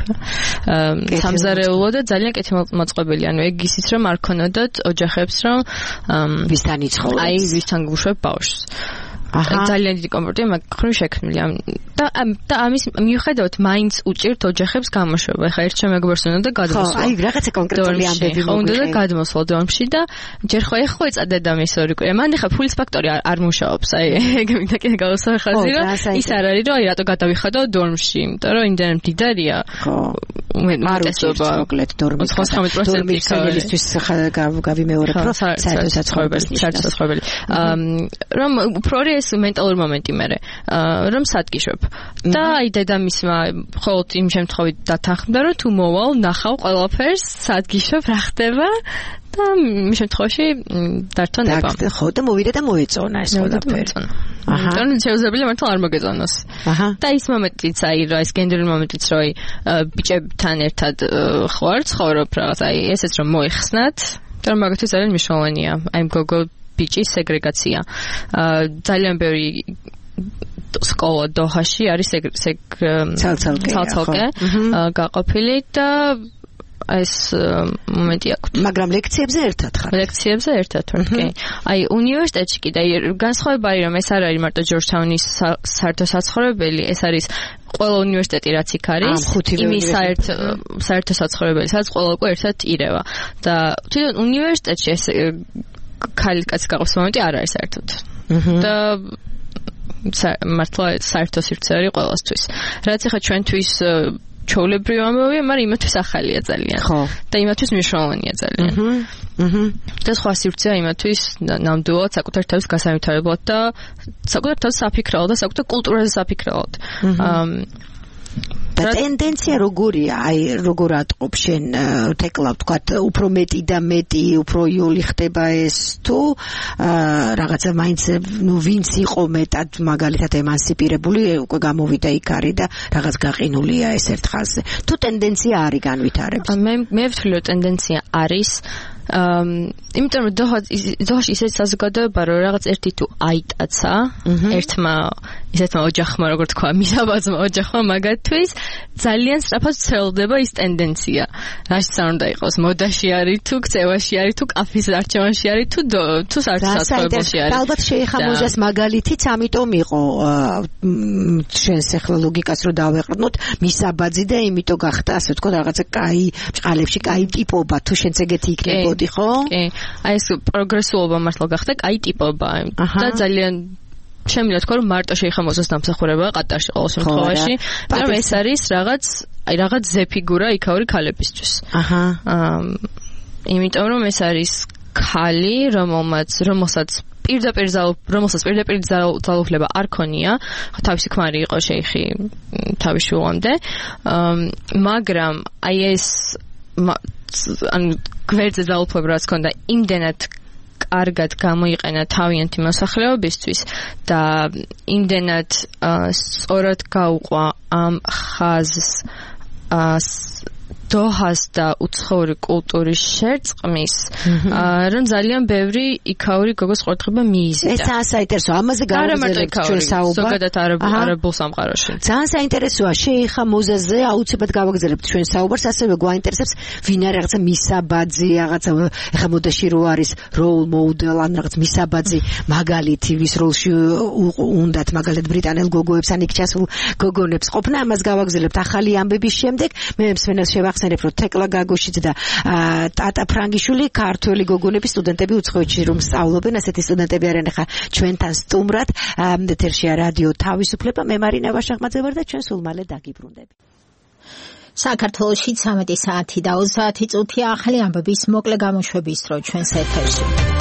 სამზარეულო და ძალიან კეთილ მოწყობილი. ანუ ეგ ისიც რომ არ ქონოდოთ ოჯახებს რომ
ვისთან იცხოვოთ.
აი ვისთან გუშვებ ბავშვს. ძალიან დიდი კომფორტია მაგრამ შექმნილი და ამის მიუხედავად მაინც უჭირთ ოჯახებს გამოშვება. ეხლა ერთ შემეგობრს უნდა და გადმოსვლა.
აი რაღაცა კონკრეტული ამბები
უნდა და გადმოსვლა დომში და ჯერ ხო ეხო ეწა დედამის ორი კვირა. მან ეხლა ფულის ფაქტორი არ მუშაობს. აი ეგ მინდა კიდე გავუსვა ხაზი რომ ის არ არის რომ აი რატო გადავიხადო დორმში. იმიტომ რომ იმდენ მდიდარია.
უმეტესობა მოკლედ დორმის
99%-ისთვის
გავიმეორებ რომ საერთო საცხოვრებელი.
რომ უფრო ეს მენტალური მომენტი მერე რომ სადგიშვებ და აი დედამისმა მხოლოდ იმ შემთხვევით დათანხმდა რომ თუ მოვალ ნახავ ყველაფერს სადგიშვებ რა ხდება და იმ შემთხვევაში დართონება
ხო და მოვიდა და მოეწონა ეს ყველაფერი
და შეუძლებელი მართლა არ მოგეწონოს და ის მომენტიც აი რა ეს გენდერული მომენტიც რომ აი ბიჭებთან ერთად ხوار ცხოვრობ რაღაც აი ესეც რომ მოიხსნათ და მაგათაც ძალიან მნიშვნელოვანია აი გოგო ბიჭის სეგრეგაცია. ძალიან ბევრი სკოლა დოჰაში არის ცალ-ცალკე გაყოფილი და ეს მომენტი აქვს.
მაგრამ ლექციებზე ერთად ხარ.
ლექციებზე ერთად ვარ, კი. აი უნივერსიტეტში კიდე განსხვავება არის რომ ეს არ არის მარტო ჯორჯთაუნის საერთო საცხოვრებელი, ეს არის ყველა უნივერსიტეტი რაც იქ არის, იმის საერთო საცხოვრებელი, სადაც ყველა უკვე ერთად ირევა. და თვითონ უნივერსიტეტში ეს ქალი კაცი გაყოს მომენტი არ არის საერთოდ. და მართლა საერთო სივრცე არის ყველასთვის. რაც ახლა ჩვენთვის ჩვეულებრივი ამბავია, მაგრამ იმათთვის ახალია ძალიან.
ხო.
და იმათთვის მნიშვნელოვანია ძალიან. და სხვა სივრცეა იმათთვის ნამდვილად საკუთარ თავს გასავითარებლად და საკუთარ თავს საფიქრალად და საკუთარ კულტურაზე საფიქრალად.
და ტენდენცია როგორია? აი როგორ ატყობ შენ თეკლავ თქვა უფრო მეტი და მეტი უფრო იოლი ხდება ეს თუ რაღაცა მაინც ნუ ვინც იყო მეტად მაგალითად ემანსიპირებული უკვე გამოვიდა იქ არის და რაღაც გაყინულია ეს ერთ ხაზზე. თუ ტენდენცია არის განვითარების.
მე ვთვლი რომ ტენდენცია არის იმიტომ რომ დოჰაში ისეთ საზოგადოება რომ რაღაც ერთი თუ აიტაცა ერთმა ისეთმა ოჯახმა როგორ თქვა მისაბაძმა ოჯახმა მაგათთვის ძალიან სწრაფად ცელდება ის ტენდენცია რაშიც არ უნდა იყოს მოდაში არის თუ ქცევაში არის თუ კაფის არჩევანში არის თუ საცხოვრებელში არის
ალბათ შეიხამოზეს მაგალითიც ამიტომ იყო შენს ახლა ლოგიკას რო დავეყრდნოთ მისაბაძი და იმიტომ გახდა ასე ვთქვა რაღაცა კაი ბჭყალებში კაი ტიპობა თუ შენც ეგეთი იქნებოდა ხო?
კი. აი ეს პროგრესულობა მართლა გახდა კაი ტიპობა და ძალიან შემიძლია თქვა რომ მარტო შეიხამოზოს დამსახურება ყატარში ყოველ შემთხვევაში და ეს არის რაღაც ზეფიგურა იქაური ქალებისთვის. იმიტომ რომ ეს არის ქალი რომელსაც პირდაპირ ძალაუფლება არ ქონია, თავისი ქმარი იყო შეიხი თავის შვილამდე, მაგრამ აი ეს ანუ გვერდზე ძალაუფლება რაც ქონდა იმდენად კარგად გამოიყენა თავიანთი მოსახლეობისთვის და იმდენად სწორად გაუყვა ამ ხაზს დოჰას და უცხოური კულტურის შერწყმის რომ ძალიან ბევრი იქაური გოგოს ყურადღება მიიზიდა.
ეს საინტერესოა. ამაზე გავაგზავნებთ ჩვენ საუბარს.
ზოგადად არაბულ სამყაროში.
ძალიან საინტერესოა. შეიხა მოზაზე აუცილებლად გავაგზავნებთ ჩვენ საუბარს, ასევე გვაინტერესებს ვინ არის რაღაცა მისაბაძი, რაღაცა ეხა მოდაში რო არის role model ან რაღაც მისაბაძი მაგალითი ვის როლში უნდათ მაგალითად ბრიტანელ გოგოებს ან იქ ჩასულ გოგონებს ყოფნა. ამას გავაგზავნებთ ახალი ამბების შემდეგ. მე მსმენელს შევახსენებ, რომ თეკლა გაგოშიც და ტატა ფრანგიშვილი ქართველი გოგონების სტუდენტები უცხოეთში რომ სწავლობენ, ასეთი სტუდენტები არიან ახლა ჩვენთან სტუმრად. ეთერშია რადიო თავისუფლება. მე მარინა ვაშახმაძე ვარ და ჩვენ სულ მალე დაგიბრუნდებით.
საქართველოში 13 საათი და 30 წუთია ახალი ამბების მოკლე გამოშვების დრო ჩვენს ეთერში.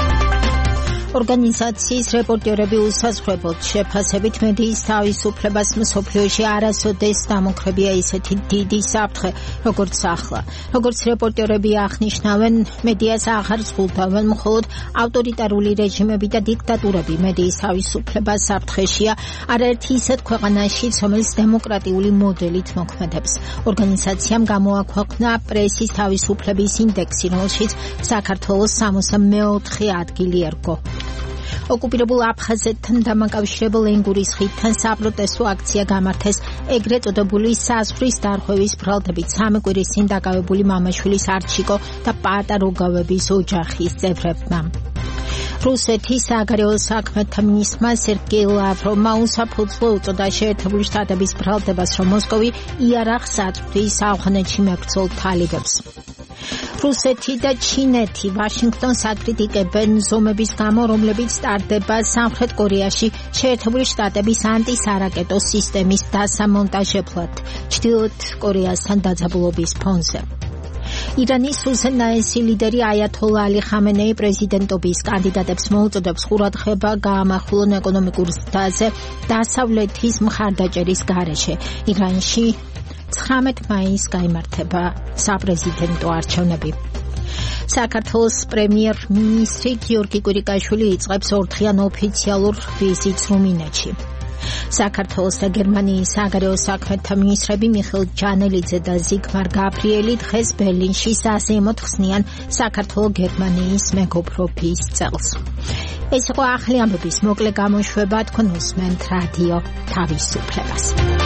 ორგანიზაციის რეპორტერები უსაზღვრებლად შეფასებით მედიის თავისუფლებას მსოფლიოში არასოდეს დამოკრებია ისეთი დიდი საფრთხე, როგორც ახლა. როგორც რეპორტერები აღნიშნავენ, მედიას აღარ ზღუდავენ მხოლოდ ავტორიტარული რეჟიმები და დიქტატურები. მედიის თავისუფლება საფრთხეშია არაერთი ისეთ ქვეყანაში, რომელიც დემოკრატიული მოდელით მოქმედებს. ორგანიზაციამ გამოაქვეყნა პრესის თავისუფლების ინდექსი, რომელშიც საქართველოს 64 ადგილი ერგო. ოკუპირებულ აფხაზეთთან დამაკავშირებელ ენგურის ხიდთან საპროტესტო აქცია გამართეს ეგრეთ წოდებული საზღვრის დარღვევის ბრალდებით. 3 კვირის წინ დაკავებული მამაშვილის არჩიკო და პაატა როგავების ოჯახის წევრებმა. რუსეთის საგარეო საქმეთა მინისტრმა სერგეი ლავროვმა უსაფუძვლო უწოდა შეერთებული შტატების ბრალდებას, რომ მოსკოვი იარაღს აწვდის ავღანეთში მებრძოლ თალიბებს. რუსეთი და ჩინეთი ვაშინგტონს აკრიტიკებენ ზომების გამო, რომლებიც ტარდება სამხრეთ კორეაში შეერთებული შტატების ანტისარაკეტო სისტემის დასამონტაჟებლად ჩრდილოეთ კორეასთან დაძაბულობის ფონზე. ირანის უზენაესი ლიდერი აიათოლა ალი ხამენეი პრეზიდენტობის კანდიდატებს მოუწოდებს ყურადღება გაამახვილონ ეკონომიკურ ზრდაზე დასავლეთის მხარდაჭერის გარეშე. ირანში 19 მაისს გაიმართება საპრეზიდენტო არჩევნები. საქართველოს პრემიერ-მინისტრი გიორგი კვირიკაშვილი იწყებს 4 დღიან ოფიციალურ ვიზიტს რუმინეთში. საქართველოს და გერმანიის საგარეო საქმეთა მინისტრები მიხეილ ჯანელიძე და ზიგმარ გაბრიელი დღეს ბერლინში საზეიმოდ ხსნიან საქართველო-გერმანიის მეგობრობის წელს. ეს იყო ახალი ამბების მოკლე გამოშვება, თქვენ უსმენთ რადიო თავისუფლებას.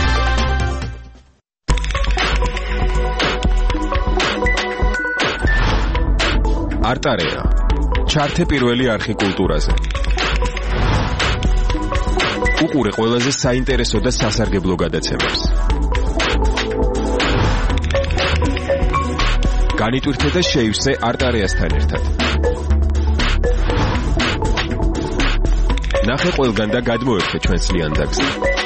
არტარეა. ჩართე პირველი არხი კულტურაზე. უყურე ყველაზე საინტერესო და სასარგებლო გადაცემებს. განიტვირთე და შეივსე არტარეასთან ერთად. ნახე ყველგან და გადმოერთე ჩვენს ლიანდაგზე.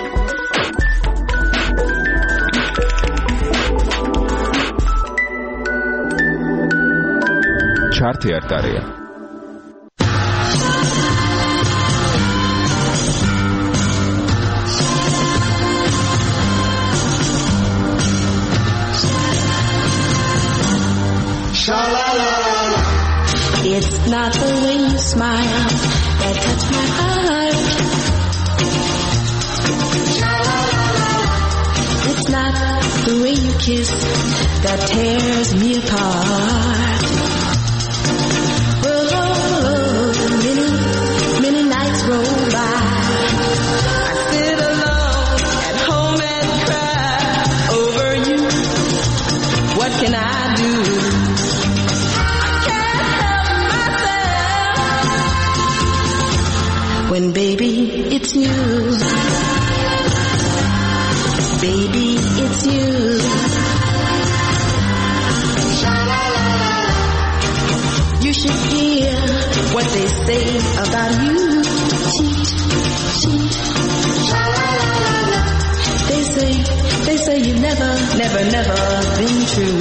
ჩართე არტარეა.
It's not the way you smile that cuts my heart. It's not the way you kiss that tears me apart. Many nights roll by. I sit alone at home and cry over you. What can I do? I can't help myself. When baby, it's you. Baby, it's you. You should hear what they say about you. Cheat, cheat. They say you've never been true.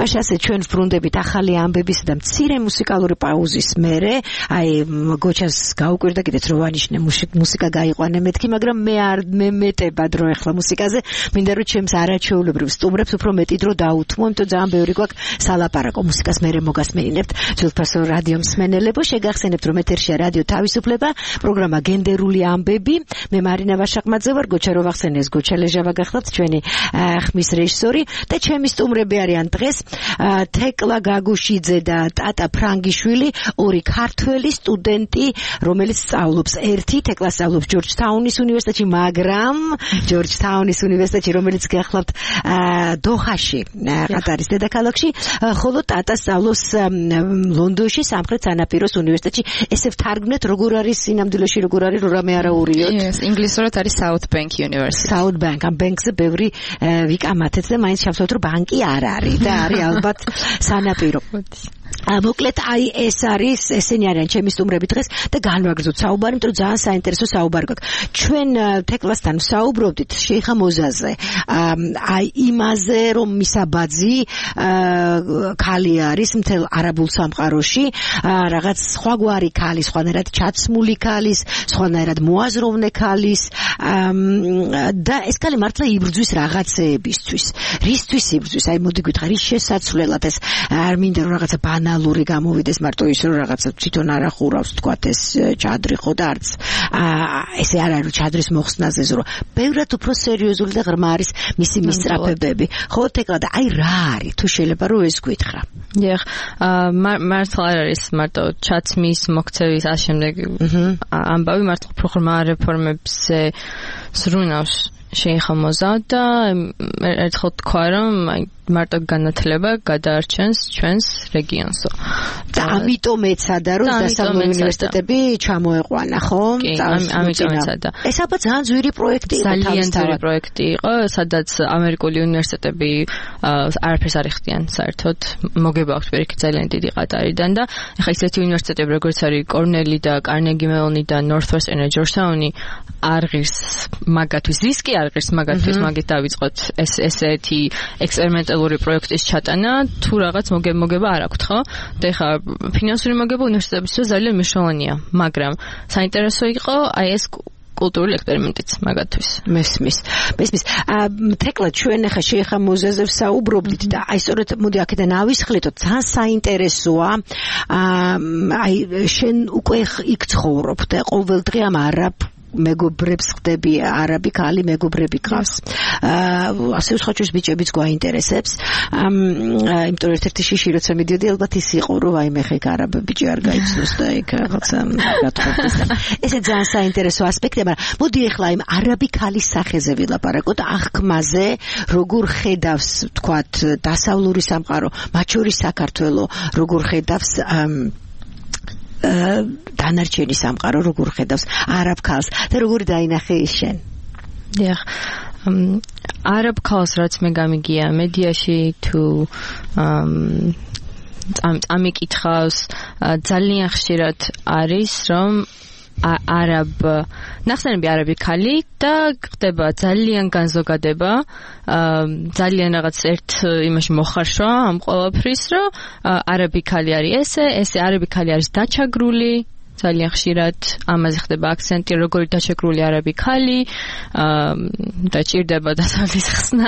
მაშინ ასე ჩვენ ვბრუნდებით ახალი ამბების და მცირე მუსიკალური პაუზის მერე, აი გოჩას გაუკვირდა კიდეც რო ვანიშნე მუსიკა გაიყვანე მეთქი, მაგრამ მე მეტებად რო ახლა მუსიკაზე, მინდა რომ ჩემს არაჩვეულებრივ სტუმრებს უფრო მეტი დრო დაუთმო, იმიტომ ძალიან ბევრი გვაქვს სალაპარაკო მუსიკას მერე მოგასმენინებთ ძვირფასო რადიო მსმენელებო, შეგახსენებთ რომ ეთერშია რადიო თავისუფლება, პროგრამა გენდერული ამბები, მე მარინა ვაშაყმაძე ვარ, გოჩა რო ვახსენეს, გოჩა ლეჟავა გახლავთ ჩვენი ხმის რეჟისორი და ჩემი სტუმრები არიან დღეს თეკლა გაგუშიძე და ტატა ფრანგიშვილი, ორი ქართველი სტუდენტი, რომელიც სწავლობს ერთი თეკლა სწავლობს ჯორჯთაუნის უნივერსიტეტში, მაგრამ ჯორჯთაუნის უნივერსიტეტში, რომელიც გახლავთ დოხაში, ყატარის დედაქალაქში, ხოლო ტატა სწავლობს ლონდონში, სამხრეთ სანაპიროს უნივერსიტეტში. ესე ვთარგმნეთ, როგორ არის სინამდვილეში, როგორ არის რო რამე არაურიოთ.
Yes, ინგლისურად არის South Bank University.
South Bank, ამ ბანკზე ბევრი ვიკამათეთ და მაინც შევსვათ რომ ბანკი არ არის და არის ალბათ სანაპირო. მოკლედ აი ეს არის ესენი არიან ჩემი სტუმრები დღეს და განვაგრძოთ საუბარი, იმიტომ რომ ძალიან საინტერესო საუბარი გვაქვს. ჩვენ თეკლასთან ვსაუბრობდით შეიხა მოზაზე, აი იმაზე რომ მისაბაძი ქალი არის მთელ არაბულ სამყაროში, რაღაც სხვაგვარი ქალის, სხვანაირად ჩაცმული ქალის, სხვანაირად მოაზროვნე ქალის და ეს ქალი მართლა იბრძვის რაღაცეებისთვის. რისთვის იბრძვის? აი მოდი გითხრა, რის შესაცვლელად ეს არ მინდა რომ რაღაცა ბანალური გამოვიდეს, მარტო ის რომ რაღაცა თვითონ არ ახურავს, თქვათ ეს ჩადრი ხო და არც ესე არ არის ჩადრის მოხსნაზე ზრო. ბევრად უფრო სერიოზული და ღრმა არის მისი მისწრაფებები. ხო თეკლა და აი რა არის? თუ შეიძლება რომ ეს გითხრა.
დიახ, მართლა არ არის მარტო ჩაცმის, მოქცევის ამავდროულად ამბავი, მართლა უფრო ღრმა რეფორმებზე ზრუნავს შეიხა მოზა და ერთხელ თქვა რომ მარტო განათლება გადაარჩენს ჩვენს რეგიონსო.
და ამიტომ ეცადა რომ დასავლური უნივერსიტეტები ჩამოეყვანა, ხო?
ამიტომ ეცადა.
ეს აბა ძალიან ძვირი პროექტი იყო,
ძალიან ძვირი პროექტი იყო, სადაც ამერიკული უნივერსიტეტები არაფერს არ იხდიან საერთოდ. მოგება აქვს პირიქით ძალიან დიდი ყატარიდან და ეხლა ისეთი უნივერსიტეტები როგორც არის კორნელი და კარნეგი მელონი და Northwestern და ჯორჯთაუნი არ ღირს მაგათვის, რისკი არ ღირს მაგათვის, მაგით დავიწყოთ ესეთი ექსპერიმენტალური პროექტის ჩატანა, თუ რაღაც მოგება არ აქვს, ხო? და ეხლა ფინანსური მოგება უნივერსიტეტებისთვის ძალიან მნიშვნელოვანია, მაგრამ საინტერესო იყო აი ეს კულტურული ექსპერიმენტიც მაგათვის.
მესმის. თეკლა ჩვენ ახლა შეიხა მოზაზე ვსაუბრობდით და აი სწორედ მოდი აქედან ავისხლეთოთ, ძალიან საინტერესოა. აი შენ უკვე იქ ცხოვრობ და ყოველდღე ამ არაბ მეგობრებს ხდები, არაბი ქალი მეგობრები გყავს. ასე ვსხაჩოს ბიჭებიც გვაინტერესებს. იმიტომ რომ ერთ-ერთი შიში როცა მიდიოდი, ალბათ ის იყო, რომ აი მე ხეკ არაბი ბიჭი არ გაიცნოს და იქ რაღაცა გათხოვდეს. ესე ძალიან საინტერესო ასპექტია, მაგრამ მოდი ახლა იმ არაბი ქალის სახეზე ვილაპარაკოთ, აღქმაზე, როგორ ხედავს, თქვათ, დასავლური სამყარო, მათ შორის საქართველო, როგორ ხედავს დანარჩენი სამყარო, როგორ ხედავს არაბ ქალს და როგორ დაინახე ის შენ?
დიახ, არაბ ქალს რაც მე გამიგია მედიაში თუ ამიკითხავს, ძალიან ხშირად არის რომ ნახსენები არაბი ქალი და ხდება ძალიან განზოგადება, ძალიან რაღაც ერთ იმაში მოხარშვა ამ ყველაფრის, რომ არაბი ქალი არის ესე არაბი ქალი არის დაჩაგრული, ძალიან ხშირად ამაზე ხდება აქცენტი, როგორი დაჩაგრული არაბი ქალი დაჭირდება დასავლეთის ხსნა.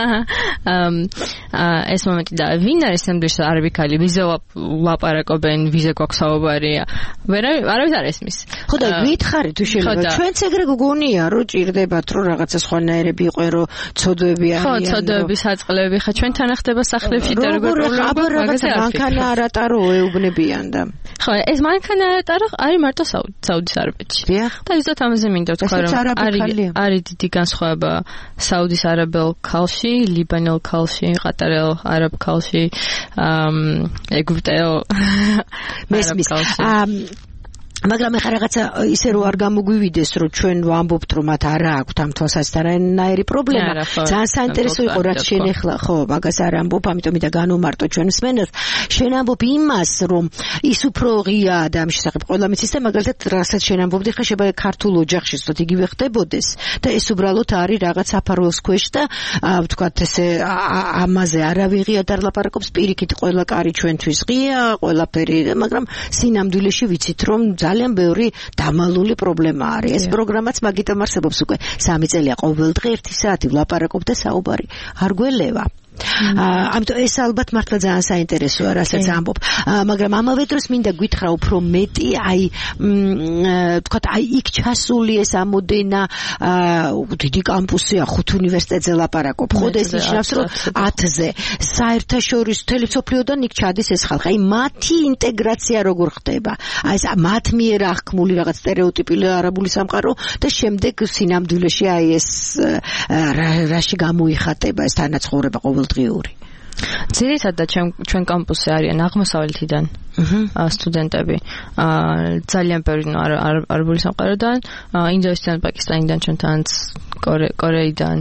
ეს მომენტი და ვინ არის სამდრიშ არაბი ქალი, ვიზე ლაპარაკობენ, ვიზე გვაქვს საუბარი, არავის არ ესმის.
ხო და გითხარი თუ შეიძლება, ჩვენც ეგრე გგონია რომ ჭირდებათ რომ რაღაცა სხვანაირები იყვნენ, რომ ცოდვები არიან.
ხო, ცოდვები, საწყლები, ხა ჩვენთან ხდება სახლებში და როგორ
რაღაცა მანქანა არატარო ეუბნებიან და.
ხო, ეს მანქანა არატარო არის მარტო საუდის არაბეთში. და ზუსტად ამაზე მინდა ვთქვა, რომ არის დიდი განსხვავება საუდის არაბელ ქალში, ლიბანელ ქალში, ყატარელ არაბ ქალში, ეგვიპტელ
მესმის. მაგრამ ეხლა რაღაცა ისე რო არ გამოგვივიდეს რომ ჩვენ ვამბობთ რომ მათ არ აქვთ ამ თვალსაჩინო პრობლემა ძალიან საინტერესო იყო რაც შენ ეხლა ხო მაგას არ ამბობ ამიტომ და განვმარტო ჩვენ მსმენელს შენ ამბობ იმას რომ ის უფრო ღია და ამ შესახებ ყველა მიცის და მაგალითად რასაც შენ ამბობდი ხა შეიძლება ქართულ ოჯახში ზუსტად იგივე ხდებოდეს და ეს უბრალოდ არის რაღაც საფარველს ქვეშ და ვთქვათ ესე ამაზე არავინ ღიად არ ლაპარაკობს პირიქით ყველა კარი ჩვენთვის ღია ყველაფერი მაგრამ სინამდვილეში ვიცით რომ ძალიან ბევრი დამალული პრობლემა არის. ეს პროგრამაც მაგიტომ არსებობს უკვე 3 წელია ყოველდღე 1 საათი ვლაპარაკობ და საუბარი არ გველევა. ამიტომ ეს ალბათ მართლა ძალიან საინტერესოა, რასაც ამბობ. მაგრამ ამავე დროს მინდა გითხრა უფრო მეტი, ვთქვათ, იქ ჩასული ეს ამოდენა დიდი კამპუსია, 5 უნივერსიტეტზე ლაპარაკობ. ხო და ეს ნიშნავს, რომ 10-ზე საერთაშორისო მთელი მსოფლიოდან იქ ჩადის ეს ხალხი. აი მათი ინტეგრაცია როგორ ხდება? აი ეს მათ მიერ აღქმული რაღაც სტერეოტიპული არაბული სამყარო და შემდეგ სინამდვილეში აი ეს რაში გამოიხატება ეს თანაცხოვრება ყოველდღიური.
ძირითადად ჩვენ კამპუსზე არიან აღმოსავლეთიდან სტუდენტები. ძალიან ბევრი არაბული სამყაროდან, ინდოეთიდან, პაკისტანიდან, ჩვენთანაც კორეიდან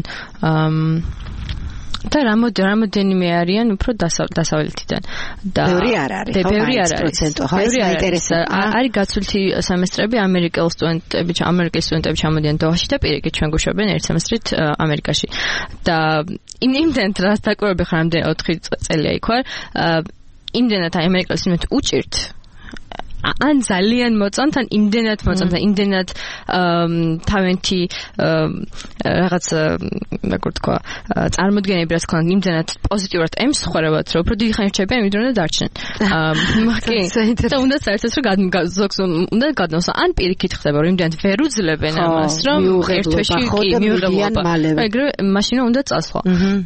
და რამოდენიმე არიან უფრო დასავლეთიდან.
ბევრი არ არის.
ბევრი არ არის. ბევრი არ არის. არის გაცვლითი სემესტრები ამერიკელ სტუდენტები ჩამოდიან დოჰაში და პირიქით ჩვენ გვშვებენ ერთ სემესტრით ამერიკაში. და იმდენად რაც დაკვირვები ხარ ამდენ 4 წელია იქ ვარ. იმდენად ამერიკელ სტუდენტებს უჭირთ ან ძალიან მოწონთ, ან იმდენად მოწონთ, იმდენად თავენთი რაღაც როგორ თქვა, წარმოდგენები რაც ქონდათ, იმდენად პოზიტიურად ემსხვერებათ, რომ უფრო დიდი ხანი რჩებიან, იმდენ უნდა დარჩენ. და უნდა საერთოდ რომ ზოგს უნდა გადმოსა, ან პირიქით ხდება, რომ იმდენად ვერ უძლებენ ამას, რომ ერთ თვეში მიუღებიან. ეგრევე მაშინ უნდა წასვლა.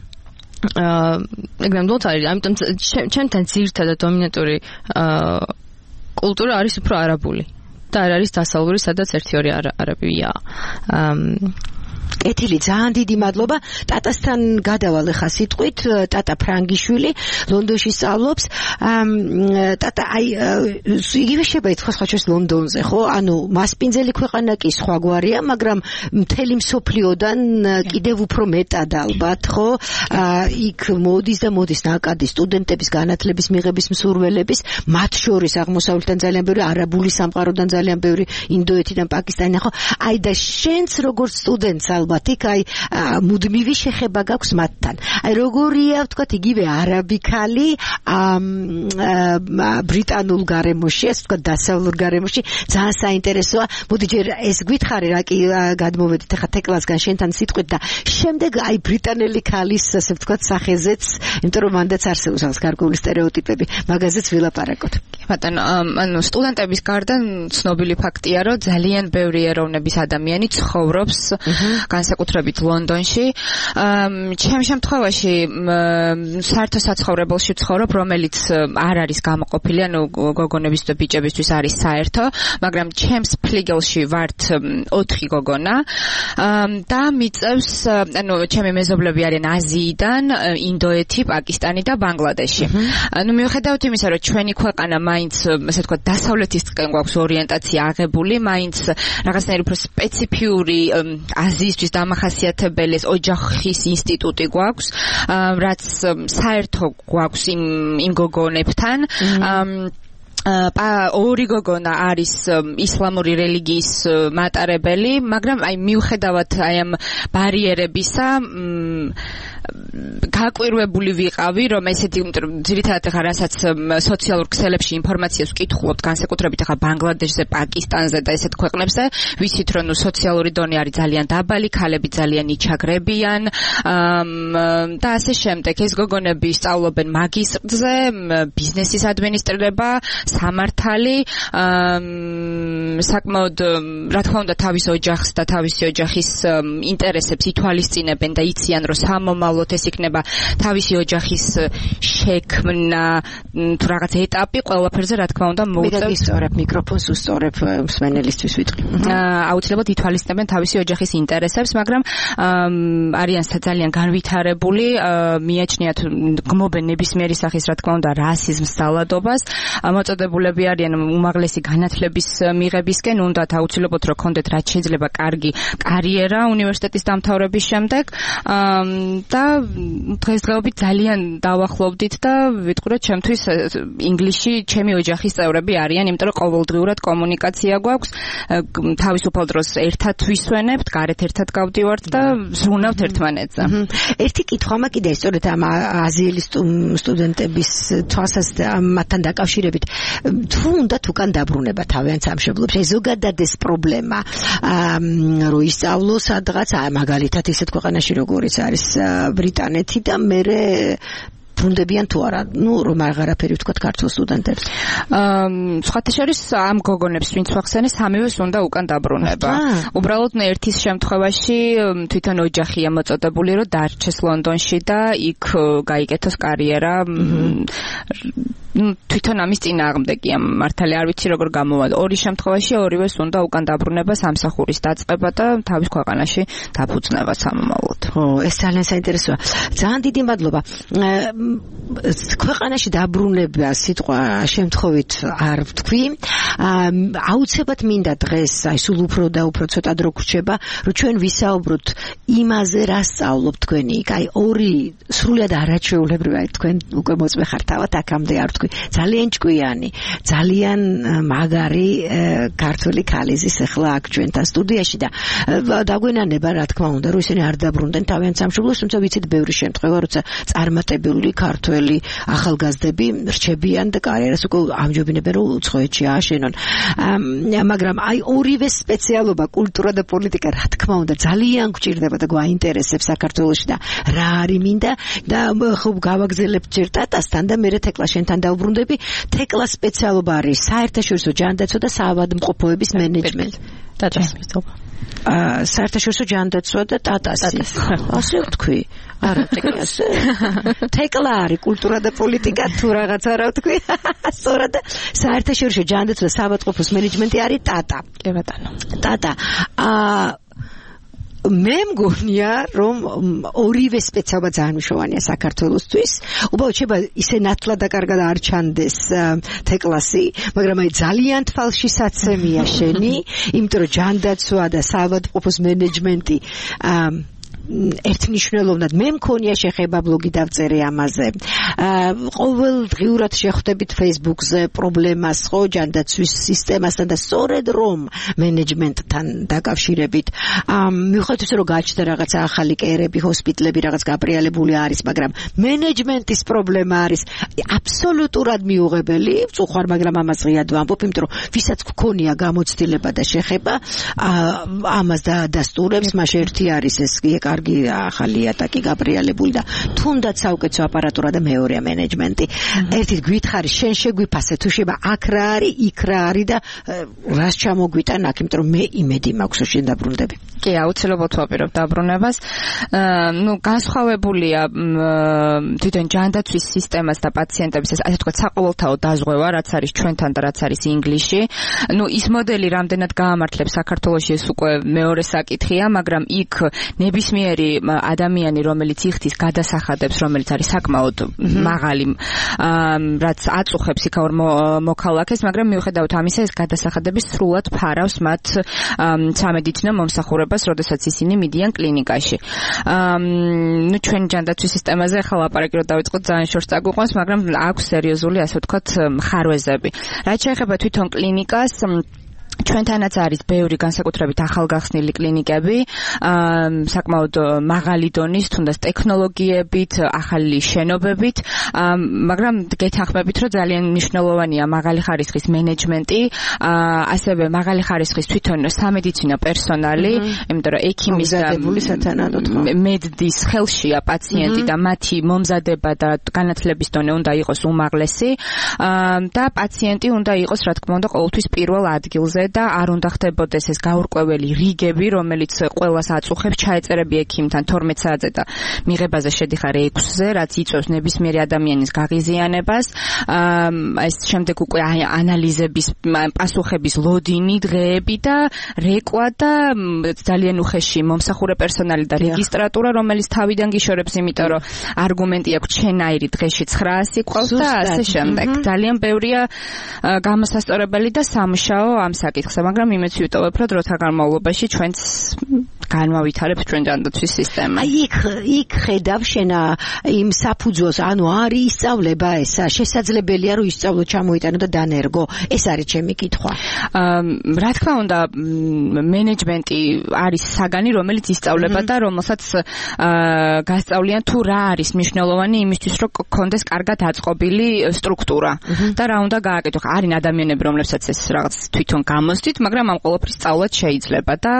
ეგრემდოთ არის, ამიტომ ჩემთან ძირითადად დომინანტური კულტურა არის უფრო არაბული და არ არის დასავლური, სადაც 1-2 არაბია.
კეთილი, ძალიან დიდი მადლობა. ტატასთან გადავალ ახლა სიტყვით, ტატა ფრანგიშვილი, ლონდონში სწავლობს. ტატა, აი, იგივე შეიძლება ითქვას ხაჩოს ლონდონზე, ხო? ანუ მასპინძელი ქვეყანა კი სხვაგვარია, მაგრამ მთელი მსოფლიოდან კიდევ უფრო მეტად ალბათ, ხო? იქ მოდის ნაკადი სტუდენტების განათლების მიღების მსურველების, მათ შორის აღმოსავლეთიდან ძალიან ბევრი, არაბული სამყაროდან ძალიან ბევრი, ინდოეთიდან, პაკისტანიდან, ხო? აი და შენც როგორც სტუდენტს ალბათ იქ აი მუდმივი შეხება გაქვს მათთან. აი როგორია ვთქვათ იგივე არაბი ქალი ბრიტანულ გარემოში, ასე ვთქვათ დასავლურ გარემოში, ძალიან საინტერესოა. მოდი ჯერ ეს გითხარი რა კი გადმოვედით ახლა თეკლასგან შენთან სიტყვით და შემდეგ აი ბრიტანელი ქალის ასე ვთქვათ სახეზეც, იმიტომ რომ მანდაც არსებობს რაღაც გარკვეული სტერეოტიპები, მაგაზეც ვილაპარაკოთ.
კი ბატონო, ანუ სტუდენტების გარდა ცნობილი ფაქტია, რომ ძალიან ბევრი ეროვნების ადამიანი ცხოვრობს განსაკუთრებით ლონდონში. ჩემ შემთხვევაში საერთო საცხოვრებელში ვცხოვრობ, რომელიც არ არის გამოყოფილი, ანუ გოგონების და ბიჭებისთვის არის საერთო, მაგრამ ჩემს ფლიგელში ვართ 4 გოგონა და მიწევს, ანუ ჩემი მეზობლები არიან აზიიდან, ინდოეთი, პაკისტანი და ბანგლადეში. ანუ მიუხედავად იმისა, რომ ჩვენი ქვეყანა მაინც, ასე ვთქვათ, დასავლეთისკენ გვაქვს ორიენტაცია აღებული, მაინც რაღაცნაირი უფრო სპეციფიური აზიისთვის დამახასიათებელი ოჯახის ინსტიტუტი გვაქვს, რაც საერთო გვაქვს იმ გოგონებთან. ორი გოგონა არის ისლამური რელიგიის მატარებელი, მაგრამ აი მიუხედავად აი ამ ბარიერებისა გაკვირვებული ვიყავი, რომ ესეთი ძირითადად ახლა რასაც სოციალურ ქსელებში ინფორმაციას ვკითხულობთ, განსაკუთრებით ახლა ბანგლადეშზე, პაკისტანზე და ესეთ ქვეყნებზე, ვიცით რომ სოციალური დონე არის ძალიან დაბალი, ქალები ძალიან იჩაგრებიან და ასე შემდეგ. ეს გოგონები სწავლობენ მაგისტრზე, ბიზნესის ადმინისტრირება, სამართალი, საკმაოდ რა თქმა უნდა თავის ოჯახს და თავისი ოჯახის ინტერესებს ითვალისწინებენ და იციან რომ სამომავლოდ ეს იქნება თავისი ოჯახის შექმნა თუ რაღაც ეტაპი, ყველაფერზე რა თქმა უნდა მოუწევს.
ვისწორებ მიკროფონს, უსწორებ მსმენელისთვის ვიტყვი.
აუცილებლად ითვალისწინებენ თავისი ოჯახის ინტერესებს, მაგრამ არიან ძალიან განვითარებული, მიაჩნიათ გმობენ ნებისმიერი სახის რა თქმა უნდა რასიზმს, ძალადობას, მოწოდებს მოწოდებულები არიან უმაღლესი განათლების მიღებისკენ, უნდათ აუცილებლად რომ კონდეთ რაც შეიძლება კარგი კარიერა უნივერსიტეტის დამთავრების შემდეგ და დღესდღეობით ძალიან დავახლოვდით და ვიტყურეთ ჩემთვის ინგლისში ჩემი ოჯახის წევრები არიან, იმიტომ რომ ყოველდღიურად კომუნიკაცია გვაქვს, თავისუფალ დროს ერთად ვისვენებთ, გარეთ ერთად გავდივართ და ზრუნავთ ერთმანეთზე.
ერთი კითხვა კიდე სწორედ ამ აზიელი სტუდენტების თვალსაზრისით დაკავშირებით, თუ უნდათ უკან დაბრუნება თავიანთ სამშობლოში, ზოგადად ეს პრობლემა რომ ისწავლოს სადღაც, მაგალითად ისეთ ქვეყანაში როგორიც არის ბრიტანეთი და მერე ბრუნდებიან თუ არა, რომ აღარაფერი ვთქვათ ქართულ სტუდენტებს.
სხვათა შორის ამ გოგონებს ვინც ვახსენე, სამივეს უნდა უკან დაბრუნება. უბრალოდ ერთის შემთხვევაში თვითონ ოჯახია მოწოდებული, რომ დარჩეს ლონდონში და იქ გაიკეთოს კარიერა. თვითონ ამის წინააღმდეგია, მართალი არ ვიცი როგორ გამოვა. ორი შემთხვევაში ორივეს უნდა უკან დაბრუნება, სამსახურის დაწყება და თავის ქვეყანაში დაფუძნება სამომავლოდ.
ეს ძალიან საინტერესოა. ძალიან დიდი მადლობა. ქვეყანაში დაბრუნება სიტყვა შემთხვევით არ ვთქვი. აუცილებლად მინდა დღეს, სულ უფრო და უფრო ცოტა დრო გრჩება, რომ ჩვენ ვისაუბროთ იმაზე, რა სწავლობთ თქვენი. ორი სრულად არაჩვეულებრივი, თქვენ უკვე მოწმეხართ თავად აქამდე არ ვთქვი. ძალიან ჭკვიანი, ძალიან მაგარი ქართული ქალიზის ახლა აქ ჩვენთან სტუდიაში და დაგვენანება რა თქმა უნდა, რომ ისინი არ დაბრუნდნენ თავიანთ სამშობლოში, თუმცა ვიცით ბევრი შემთხვევა, როცა წარმატებული ქართველი ახალგაზრდები რჩებიან და კარიერას უკვე ამჯობინებენ, რომ უცხოეთში ააშენონ. მაგრამ ორივე სპეციალობა, კულტურა და პოლიტიკა, რა თქმა უნდა, ძალიან გვჭირდება და გვაინტერესებს საქართველოში და რა არის მინდა და ხო გავაგზავნებთ ჯერ ტატასთან და მე თეკლა შენთან დავბრუნდები. თეკლას სპეციალობა არის საერთაშორისო ჯანდაცვა და საავადმყოფოების მენეჯმენტი.
ტატასმისობა.
საერთაშორისო ჯანდაცვა და ტატასი. ასე ვთქვი. არა, ტეკლას. თეკლა არის კულტურა და პოლიტიკა თუ რაღაცა რა ვთქვი. სწორად საერთაშორისო ჯანდაცვა და საავადმყოფოს მენეჯმენტი არის ტატა.
კი ბატონო.
ტატა. მე მგონია, რომ ორივე სპეციალობა ძალიან მნიშვნელოვანია საქართველოსთვის. უბრალოდ შეიძლება ისე ნათლად და კარგად არ ჩანდეს თეკლასი, მაგრამ ძალიან თვალშისაცემია შენი, იმიტომ რომ ჯანდაცვა და საავადმყოფოს მენეჯმენტი ერთმნიშვნელოვნად მე მქონია შეხება ბლოგი დავწერე ამაზე. ყოველდღიურად შეხვდებით Facebook-ზე პრობლემას ხო ჯანდაცვის სისტემასთან და სწორედ რომ მენეჯმენტთან დაკავშირებით. მივხვდით ისე რომ გაჩნდა რაღაცა ახალი კერები, ჰოსპიტლები რაღაც გაბრიალებული არის, მაგრამ მენეჯმენტის პრობლემა არის აბსოლუტურად მიუღებელი. ვწუხარ, მაგრამ ამას ღიად ვამბობ, იმიტომ რომ ვისაც გქონია გამოცდილება და შეხება ამას დასტურებს, მას ერთი არის ეს კარგი ახალი ატაკი გაბრიალებული და თუნდაც საუკეთესო აპარატურა და მეორეა მენეჯმენტი. ერთით გითხარი, შენ შეგვიფასე თუ შეიძლება აქ რა არის, იქ რა არის და რას ჩამოგვიტან აქ, იმიტომ რომ მე იმედი მაქვს, რომ შენ დაბრუნდები.
კი, აუცილებლად ვაპირებ დაბრუნებას. განსხვავებულია თვითონ ჯანდაცვის სისტემას და პაციენტების ეს ასე თქვა საყოველთაო დაზღვევა, რაც არის ჩვენთან და რაც არის ინგლისში. ის მოდელი რამდენად გაამართლებს საქართველოში, ეს უკვე მეორე საკითხია, მაგრამ იქ ნებისმიერი ადამიანი, რომელიც იხდის გადასახადებს, რომელიც არის საკმაოდ მაღალი, რაც აწუხებს იქაურ მოქალაქეს, მაგრამ მიუხედავად ამისა, ეს გადასახადები სრულად ფარავს მათ სამედიცინო მომსახურებას, როდესაც ისინი მიდიან კლინიკაში. ჩვენ ჯანდაცვის სისტემაზე ახლა ლაპარაკი რო დავიწყოთ, ძალიან შორს წაგვიყვანს, მაგრამ აქვს სერიოზული, ასე ვთქვათ, ხარვეზები. რაც შეეხება თვითონ კლინიკას, ჩვენთანაც არის ბევრი განსაკუთრებით ახალგახსნილი კლინიკები, საკმაოდ მაღალი დონის, თუნდაც ტექნოლოგიებით, ახალი შენობებით, მაგრამ გეთანხმებით, რომ ძალიან მნიშვნელოვანია მაღალი ხარისხის მენეჯმენტი, ასევე მაღალი ხარისხის თვითონ სამედიცინო პერსონალი, იმიტომ რომ ექიმის და მედდის ხელშია პაციენტი და მათი მომზადება და განათლების დონე უნდა იყოს უმაღლესი და პაციენტი უნდა იყოს, რა თქმა უნდა, ყოველთვის პირველ ადგილზე და არ უნდა ხდებოდეს ეს გაურკვეველი რიგები, რომელიც ყველას აწუხებს, ჩაეწერები ექიმთან 12 საათზე და მიღებაზე შედიხარ 6-ზე, რაც იწვევს ნებისმიერი ადამიანის გაღიზიანებას. ეს შემდეგ უკვე ანალიზების, პასუხების ლოდინი, დღეები და რეკვა და ძალიან უხეში მომსახურე პერსონალი და რეგისტრატურა, რომელიც თავიდან გიშორებს, იმიტომ რომ არგუმენტი აქვს ჩენაირი დღეში 900 ყავს და ასე შემდეგ. ძალიან ბევრია გამოსასწორებელი და სამუშაო ამ საკითხზე, მაგრამ იმეც ვიტოვებ, რომ დროთა განმავლობაში ჩვენც განვავითარებთ ჩვენ ჯანდაცვის სისტემა.
იქ ხედავ შენ იმ საფუძველს, ანუ არ ისწავლება ესა, შესაძლებელია რომ ისწავლო, ჩამოიტანო და დანერგო. ეს არის ჩემი კითხვა.
რა თქმა უნდა, მენეჯმენტი არის საგანი, რომელიც ისწავლება და რომელსაც გასწავლიან თუ რა არის მნიშვნელოვანი იმისთვის, რომ გქონდეს კარგად აწყობილი სტრუქტურა და რა უნდა გააკეთო. არის ადამიანები, რომლებსაც ეს რაღაც თვითონ გამოსდით, მაგრამ ამ ყველაფრის სწავლაც შეიძლება და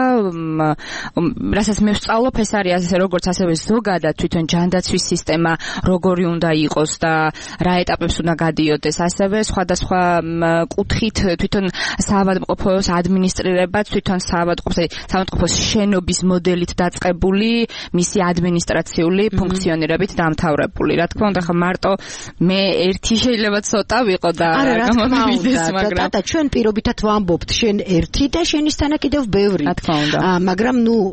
რასაც მე ვსწავლობ, ეს არის ასე როგორც ასევე ზოგადად თვითონ ჯანდაცვის სისტემა როგორი უნდა იყოს და რა ეტაპებს უნდა გადიოდეს, ასევე სხვადასხვა კუთხით თვითონ საავადმყოფოს ადმინისტრირებაც, თვითონ საავადმყოფოს შენობის მოდელით დაწყებული, მისი ადმინისტრაციული ფუნქციონირებით დამთავრებული. რა თქმა უნდა, მარტო მე ერთი შეიძლება ცოტა ვიყო და გამომივიდეს, მაგრამ
და ჩვენ პირობითად ვამბობთ, შენ ერთი და შენისთანა კიდევ ბევრი.
რა თქმა უნდა.
მაგრამ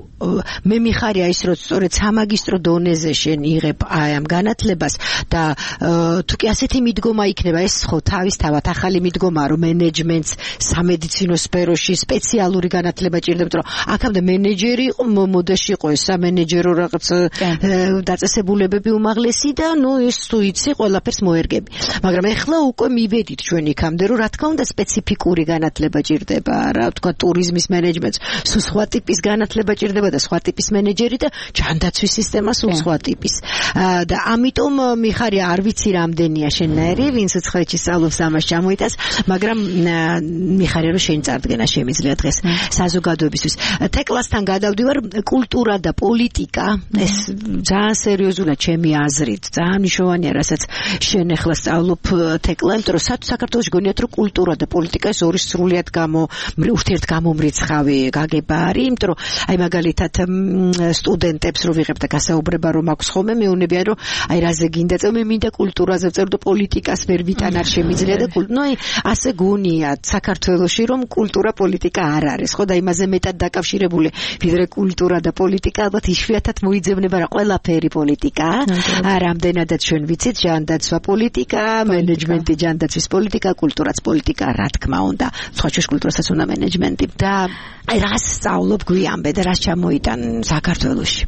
მე მიხარია ის, რომ სწორედ სამაგისტრო დონეზე შენ იღებ ამ განათლებას და თუ კი ასეთი მიდგომა იქნება, ეს ხო თავისთავად ახალი მიდგომაა, რომ მენეჯმენტს სამედიცინო სფეროში სპეციალური განათლება ჭირდება, რომ აქამდე მენეჯერი იყო, მოდაში იყო ეს სამენეჯერო რაღაც დაწესებულებები უმაღლესი და ეს თუ იცი ყველაფერს მოერგები. მაგრამ ეხლა უკვე მივედით ჩვენ იქამდე, რომ რა თქმა უნდა სპეციფიკური განათლება ჭირდება, რა თქვა ტურიზმის მენეჯმენტს სულ სხვა ტიპის განათლება ჭირდება და სხვა ტიპის მენეჯერი და ჯანდაცვის სისტემა სულ სხვა ტიპის. და ამიტომ მიხარია არ ვიცი რამდენია შენნაირი, ვინც ცხეჩი სწავლობს ამას ჩამოიტანს, მაგრამ მიხარია რომ შენ წარდგენა შემიძლია დღეს საზოგადოებისთვის. თეკლასთან გადავდივარ, კულტურა და პოლიტიკა, ეს ძალიან სერიოზულად ჩემი აზრით, ძალიან მნიშვნელოვანია, რასაც შენ ახლა სწავლობ თეკლა, იმიტომ რომ საქართველოში გონიათ რომ კულტურა და პოლიტიკა ეს ორი სრულიად ურთიერთგამომრიცხავი გაგება არის, იმიტომ რომ აი მაგალითად სტუდენტებს რო ვიღებ და გასაუბრება რომ აქვს ხოლმე, მეუბნებიან რომ აი რაზე გინდა წევ, მე მინდა კულტურაზე ვწერო და პოლიტიკას ვერ ვიტან არ შემიძლია და ასე გონია საქართველოში რომ კულტურა პოლიტიკა არ არის, ხო და იმაზე მეტად დაკავშირებული, ვიდრე კულტურა და პოლიტიკა, ალბათ იშვიათად მოიძებნება რა ყველაფერი პოლიტიკაა. რამდენადაც ჩვენ ვიცით, ჯანდაცვა პოლიტიკა, მენეჯმენტი ჯანდაცვის პოლიტიკა, კულტურაც პოლიტიკა, რა თქმა უნდა, სხვა ჩვენს კულტურასაც უნდა მენეჯმენტი. და აი რას სწავლობ გვიამბე და რას ჩამოიტან საქართველოში?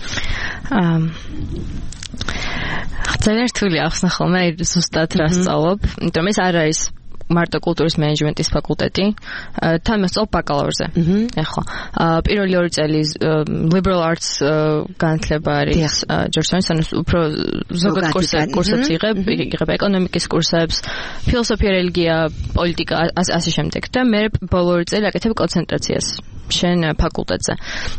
ძალიან რთული ახსნა ხოლმე ზუსტად რა სწავლობ, იმიტომ ეს არ არის მარტო კულტურის მენეჯმენტის ფაკულტეტი, თან მასწავლობ ბაკალავრზე. ეხლა პირველი 2 წელი liberal arts განათლება არის ჯორჯტაუნის, ანუ უფრო ზოგად კურსებს იღებ ეკონომიკის კურსებს, ფილოსოფია, რელიგია, პოლიტიკა, ასე შემდეგ და მე ბოლო 2 წელი აკეთებ კონცენტრაციას შენ ფაკულტეტზე.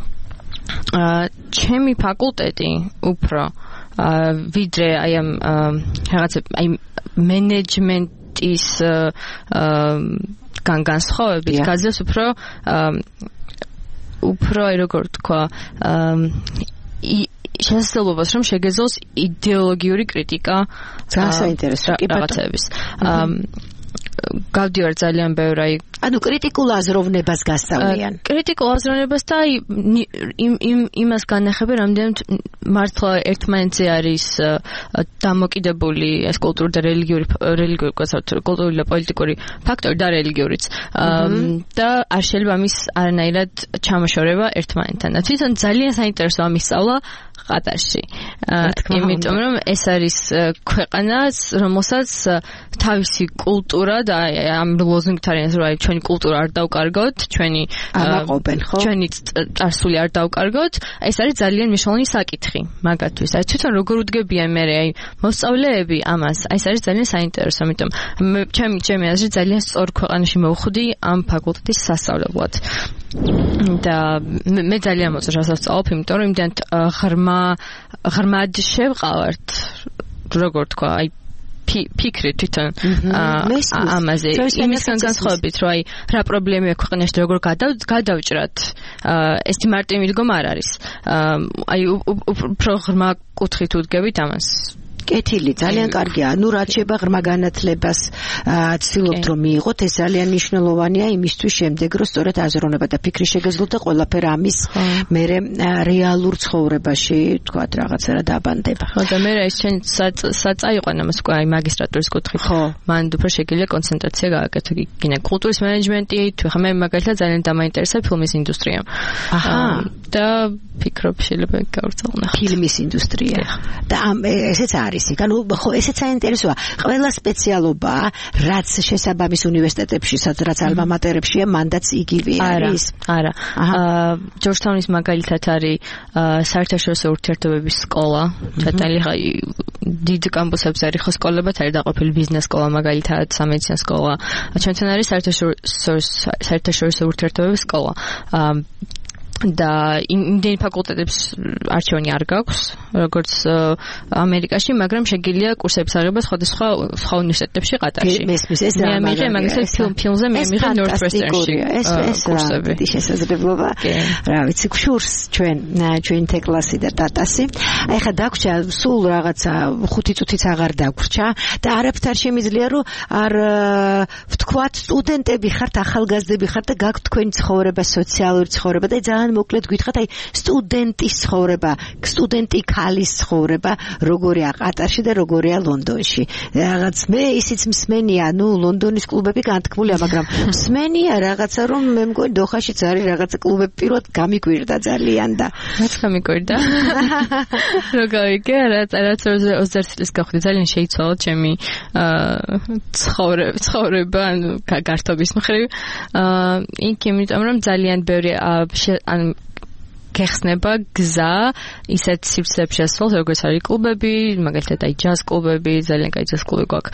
ჩემი ფაკულტეტი უფრო ვიდრე აი ამ რაღაცა აი მენეჯმენტის განსხვავებით გაძლევს უფრო აი როგორ თქვა შესაძლებლობას რომ შეგეძლოს იდეოლოგიური კრიტიკა რაღაცების. გავდივარ ძალიან ბევრ აი
ანუ კრიტიკულ აზროვნებას გასწავლიან.
კრიტიკულ აზროვნებას და აი იმას განახები, რამდენად მართლა ერთმანეთზე არის დამოკიდებული ეს კულტურული და კულტურული და პოლიტიკური ფაქტორი და რელიგიურიც. და არ შეიძლება ამის არანაირად ჩამოშორება ერთმანეთთან. თვითონ ძალიან საინტერესო ამის სწავლა ყატარში. იმიტომ რომ ეს არის ქვეყანა, რომელსაც თავისი კულტურა და ამ ლოზუნგით არის რომ ჩვენი კულტურა არ დავკარგოთ, ჩვენი წარსული არ დავკარგოთ, ეს არის ძალიან მნიშვნელოვანი საკითხი მაგათთვის. აი თვითონ როგორ უდგებიან მე აი მოსწავლეები ამას, აი ეს არის ძალიან საინტერესო, იმიტომ ჩემი აზრით ძალიან სწორ ქვეყანაში მოვხვდი ამ ფაკულტეტის სასწავლებლად. და მე ძალიან მოწონს რასაც ვსწავლობ, იმიტომ რომ იმდენად ღრმად შევყავართ, როგორ თქვა, აი ფიქრი თვითონ ამაზე იმისგან განსხვავებით რომ აი რა პრობლემია ქვეყანაში როგორ გადავჭრათ ეს მარტი მიდგომა არ არის აი უფრო ღრმა კუთხით უდგებით ამას
კეთილი ძალიან კარგია. ანუ რაც შეება ღრმა განათლებას ცდილობთ რომ მიიღოთ, ეს ძალიან მნიშვნელოვანია იმისთვის შემდეგ რომ სწორედ აზროვნება და ფიქრი შეგეძლოთ და ყველაფერი ამის მერე რეალურ ცხოვრებაში თქვათ რაღაცა რა დაბანდება.
ხო და მე ეს ჩვენ საწაიყვან ამას უკვე აი მაგისტრატურის კუთხით. ხო, მან უფრო შეგიძლია კონცენტრაცია გააკეთო გინდა კულტურის მენეჯმენტი, თუ ხა მე მაგალითად ძალიან დამაინტერესა ფილმის ინდუსტრია. აჰა. და ფიქრობ შეიძლება გავწავლო.
ფილმის ინდუსტრია. და ესეც არის ანუ ხო ესეც საინტერესოა ყველა სპეციალობა რაც შესაბამის უნივერსიტეტებში რაც ალმა მატერებშია მანდაც იგივე არის
არა ჯორჯთაუნის მაგალითად არის საერთაშორისო ურთიერთობების სკოლა ჩატანილი დიდ კამპუსებზე არის ხო სკოლებად არის დაყოფილი ბიზნეს სკოლა მაგალითად სამედიცინო სკოლა ჩვენთან არის საერთაშორისო ურთიერთობების სკოლა და იმდენი ფაკულტეტებს არჩევანი არ გაქვს როგორც ამერიკაში მაგრამ შეგიძლია კურსების აღება სხვა უნივერსიტეტებში ყატარში მე ამიღე მაგალითად ფილმზე მე ამიღე Northwestern-ში
ეს კურსები ის შესაძლებლობა რა ვიცი გშურს ჩვენ თეკლასი და ტატასი აი ხა დაგვრჩა სულ რაღაცა 5 წუთიც აღარ დაგვრჩა და არაფერ შემიძლია რომ არ ვთქვათ სტუდენტები ხართ ახალგაზრდები ხართ და გაქვთ თქვენი ცხოვრება სოციალური ცხოვრება და ძალიან მოკლედ გითხრათ აი სტუდენტის ცხოვრება, სტუდენტი ქალის ცხოვრება, როგორია ყატარში და როგორია ლონდონში. რაღაც მე ისიც მსმენია, ნუ ლონდონის კლუბები განთქმულია, მაგრამ მსმენია რაღაცა რომ მე მგონი დოხაშიც არის რაღაცა კლუბები პირველად გამიკვირდა ძალიან და
რაც გამიკვირდა. როგორია რაც 21 წლის გავხდი ძალიან შეიცვალა ჩემი ცხოვრება, ანუ გართობის მხრივ. იქ იმიტომ რომ ძალიან ბევრი გეხსნება გზა ისეთ სივრცეებში ასწავლოს როგორც არის კლუბები, მაგალითად აი ჯაზ კლუბები, ძალიან კაი ჯაზ კლუბი გვაქვს.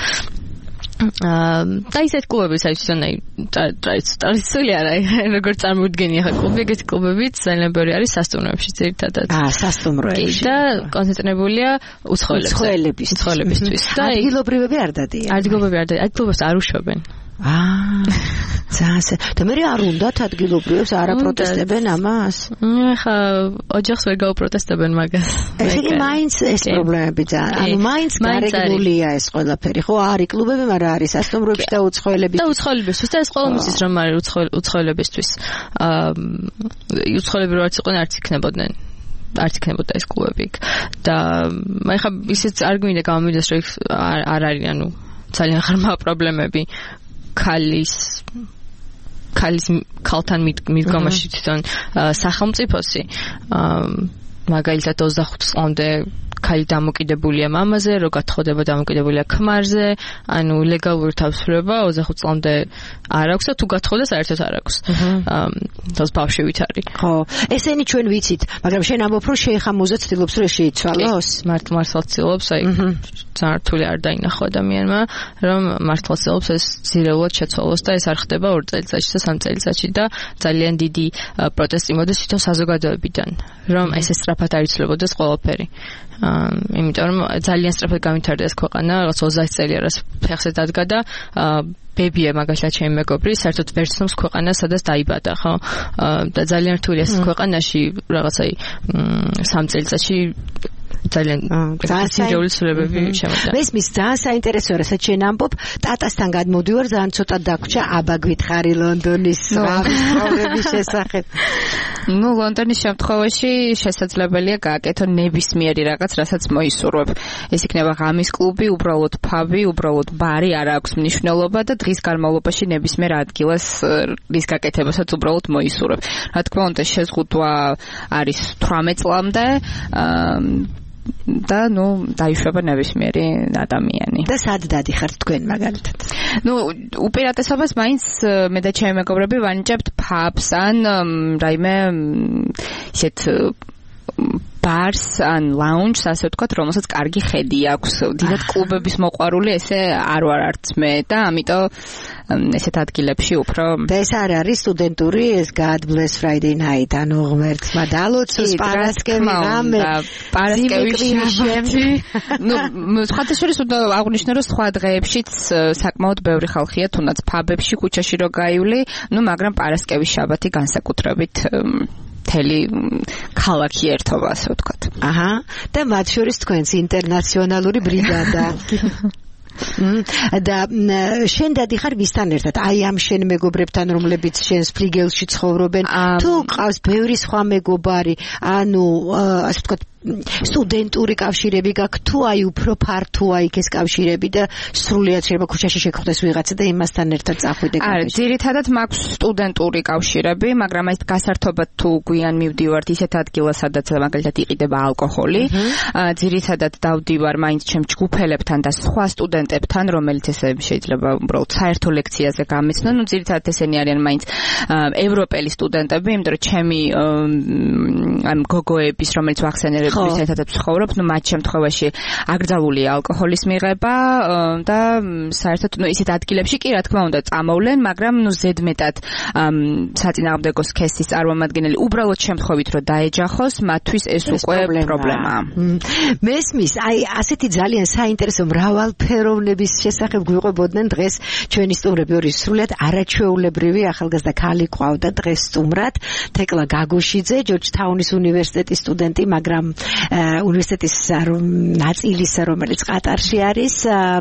და ისეთ კლუბები საერთოდ აი ტრადიციული არა, როგორც წარმოუდგენია ხა კლუბი, ეგეთი კლუბებიც ძალიან ბევრი არის სასტუმროებში ძირითადად.
სასტუმროებში.
და კონცენტრირებულია უცხოელებისთვის. და
ადგილობრივები არ დადიან.
ადგილობრივები არ დადიან, ადგილობრივებს არ უშვებენ.
ძალიან და მე არ უნდათ ადგილობრივებს არა პროტესტებენ ამას?
ხა ოჯახს ვერ გაუპროტესტებენ მაგას.
ესე იგი მაინც ეს პრობლემები და ანუ მაინც გარეგნულია ეს ყველაფერი. ხო არის კლუბები, მაგრამ არის სასტუმროებში და უცხოელებისთვის.
და უცხოელებისთვის და ეს ყველა მისის რომ არის უცხოელებისთვის. უცხოელები რო არც იყვნენ, არც იქნებოდნენ. არც იქნებოდა ეს კლუბები. და მე ხა ისიც არ გვინდა გამომიდეს რომ არ არის ანუ ძალიან ღრმა პრობლემები ქალთან მიდგომაში თვითონ სახელმწიფოსი მაგალითად 25 წლამდე ქალი დამოკიდებულია მამაზე, რო გათხოვდება დამოკიდებულია ქმარზე, ანუ ლეგალური თავისუფლება 25 წლამდე არ აქვს და თუ გათხოვდა საერთოდ არ აქვს. თავს ბავშვივით არის.
ხო, ესენი ჩვენ ვიცით, მაგრამ შენ ამბობ რომ შეიხამუზე ცდილობს რომ შეიცვალოს?
მართლაც ცდილობს, აი ძალიან რთული არ დაინახო ადამიანმა, რომ მართლაც ცდილობს ეს ძირეულად შეცვალოს და ეს არ ხდება 2 წელიწადში და 3 წელიწადში და ძალიან დიდი პროტესტი მოდის თვითონ საზოგადოებიდან, რომ ეს სწრაფად არ იცვლებოდეს ყველაფერი. იმიტომ რომ ძალიან სწრაფად გამვითარდა ეს ქვეყანა, რაღაც 30 წელი არის ფეხზე დადგა და ბებია მაგალითად ჩემი მეგობრი საერთოდ ვერ ცნობს ქვეყანას, სადაც დაიბადა, ხო? და ძალიან რთული ეს ქვეყანაში რაღაცა 3 წელიწადში ძალიან სერიოზული ცვლილებები შემოდის.
მესმის ძალიან საინტერესოა, რასაც შენ ამბობ, ტატასთან გადმოდივარ, ძალიან ცოტა დაგვრჩა, აბა გითხარი ლონდონის პრობლემების შესახებ.
ნუ ლონდონის შემთხვევაში შესაძლებელია გააკეთო ნებისმიერი რაღაც, რასაც მოისურვებ. ეს იქნება ღამის კლუბი, უბრალოდ ფაბი, უბრალოდ ბარი, არ აქვს მნიშვნელობა და დღის განმავლობაში ნებისმიერ ადგილას რის გაკეთებასაც უბრალოდ მოისურვებ. რა თქმა უნდა, შეზღუდვა არის 18 წლამდე. და ნუ დაიშვება ნებისმიერი ადამიანი.
და სად დადიხართ თქვენ მაგალითად?
ნუ უპირატესობას მაინც მე და ჩემი მეგობრები ვანიჭებთ ფაბს ან რაიმე ისეთ ბარს ან ლაუნჯს, ასე ვთქვათ, რომელსაც კარგი ხედი აქვს. დიდად კლუბების მოყვარული ესე არ ვარ არც მე და ამიტომ ესეთ ადგილებში უფრო
და ეს არ არის სტუდენტური ეს God Bless Friday night ანუ ღმერთმა დალოცოს პარასკევი რამე
პარასკევის შაბათი ნუ სხვათა შორის აღნიშნე რომ სხვა დღეებშიც საკმაოდ ბევრი ხალხია თუნდაც ფაბებში ქუჩაში რო გაივლი ნუ მაგრამ პარასკევის შაბათი განსაკუთრებით მთელი ქალაქი ერთობა ასე ვთქვათ
აჰა და მათ შორის თქვენს ინტერნაციონალური ბრიგადა და შენ დადიხარ ვისთან ერთად აი ამ შენ მეგობრებთან რომლებიც შენს ფლიგელში ცხოვრობენ თუ ყავს ბევრი სხვა მეგობარი ანუ ასე ვთქვათ სტუდენტური კავშირები გაქვს თუ აი უფრო ფართოა იქ ეს კავშირები და სრულიად შეიძლება ქუჩაში შეგხვდეს ვიღაცა და იმასთან ერთად წახვიდე
არა ძირითადად მაქვს სტუდენტური კავშირები მაგრამ აი გასართობად თუ გვიან მივდივართ ისეთ ადგილას სადაც მაგალითად იყიდება ალკოჰოლი ძირითადად დავდივარ მაინც ჩემ ჯგუფელებთან და სხვა სტუდენტებთან რომელიც ესე შეიძლება უბრალოდ საერთო ლექციაზე გამეცნონ ნუ ძირითადად ესენი არიან მაინც ევროპელი სტუდენტები იმიტომ რომ ჩემი ამ გოგოების რომელიც ვახსენე ვისთანაც ცხოვრობ, ნუ მათ შემთხვევაში აკრძალულია ალკოჰოლის მიღება და საერთოდ ნუ ისეთ ადგილებში კი რა თქმა უნდა წამოვლენ, მაგრამ ნუ ზედმეტად საწინააღმდეგო სქესის წარმომადგენელი უბრალოდ შემთხვევით რომ დაეჯახოს, მათთვის ეს უკვე პრობლემაა.
მესმის, აი ასეთი ძალიან საინტერესო მრავალფეროვნების შესახებ გვიყვებოდნენ დღეს ჩვენი სტუმრები ორი სრულიად არაჩვეულებრივი ახალგაზრდა ქალი ყავდა დღეს სტუმრად, თეკლა გაგუშიძე, ჯორჯთაუნის უნივერსიტეტის სტუდენტი, მაგრამ უნივერსიტეტის ნაწილის რომელიც ყატარში არის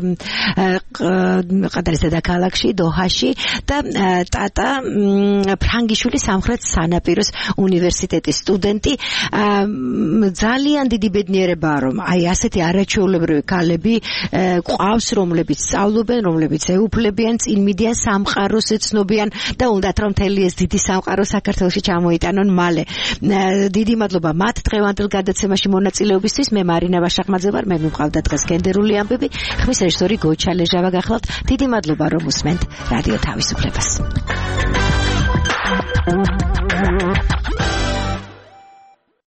ყატარის დედაქალაქში დოჰაში და ტატა ფრანგიშვილი სამხრეთ სანაპიროს უნივერსიტეტის სტუდენტი ძალიან დიდი ბედნიერებაა რომ აი ასეთი არაჩვეულებრივი ქალები ყავს რომლებიც სწავლობენ რომლებიც ეუფლებიან წინ მიდიან სამყაროს ეცნობიან და უნდათ რომ მთელი ეს დიდი სამყარო საქართველოში ჩამოიტანონ მალე დიდი მადლობა მათ დღევანდელ გადაცემაში მონაწილეობისთვის მე მარინა ვაშახმაძე ვარ მე მივყავდა დღეს გენდერული ამბები ხმის რეჟისორი გოჩა ლეჟავა გახლავთ დიდი მადლობა რომ უსმენთ რადიო თავისუფლებას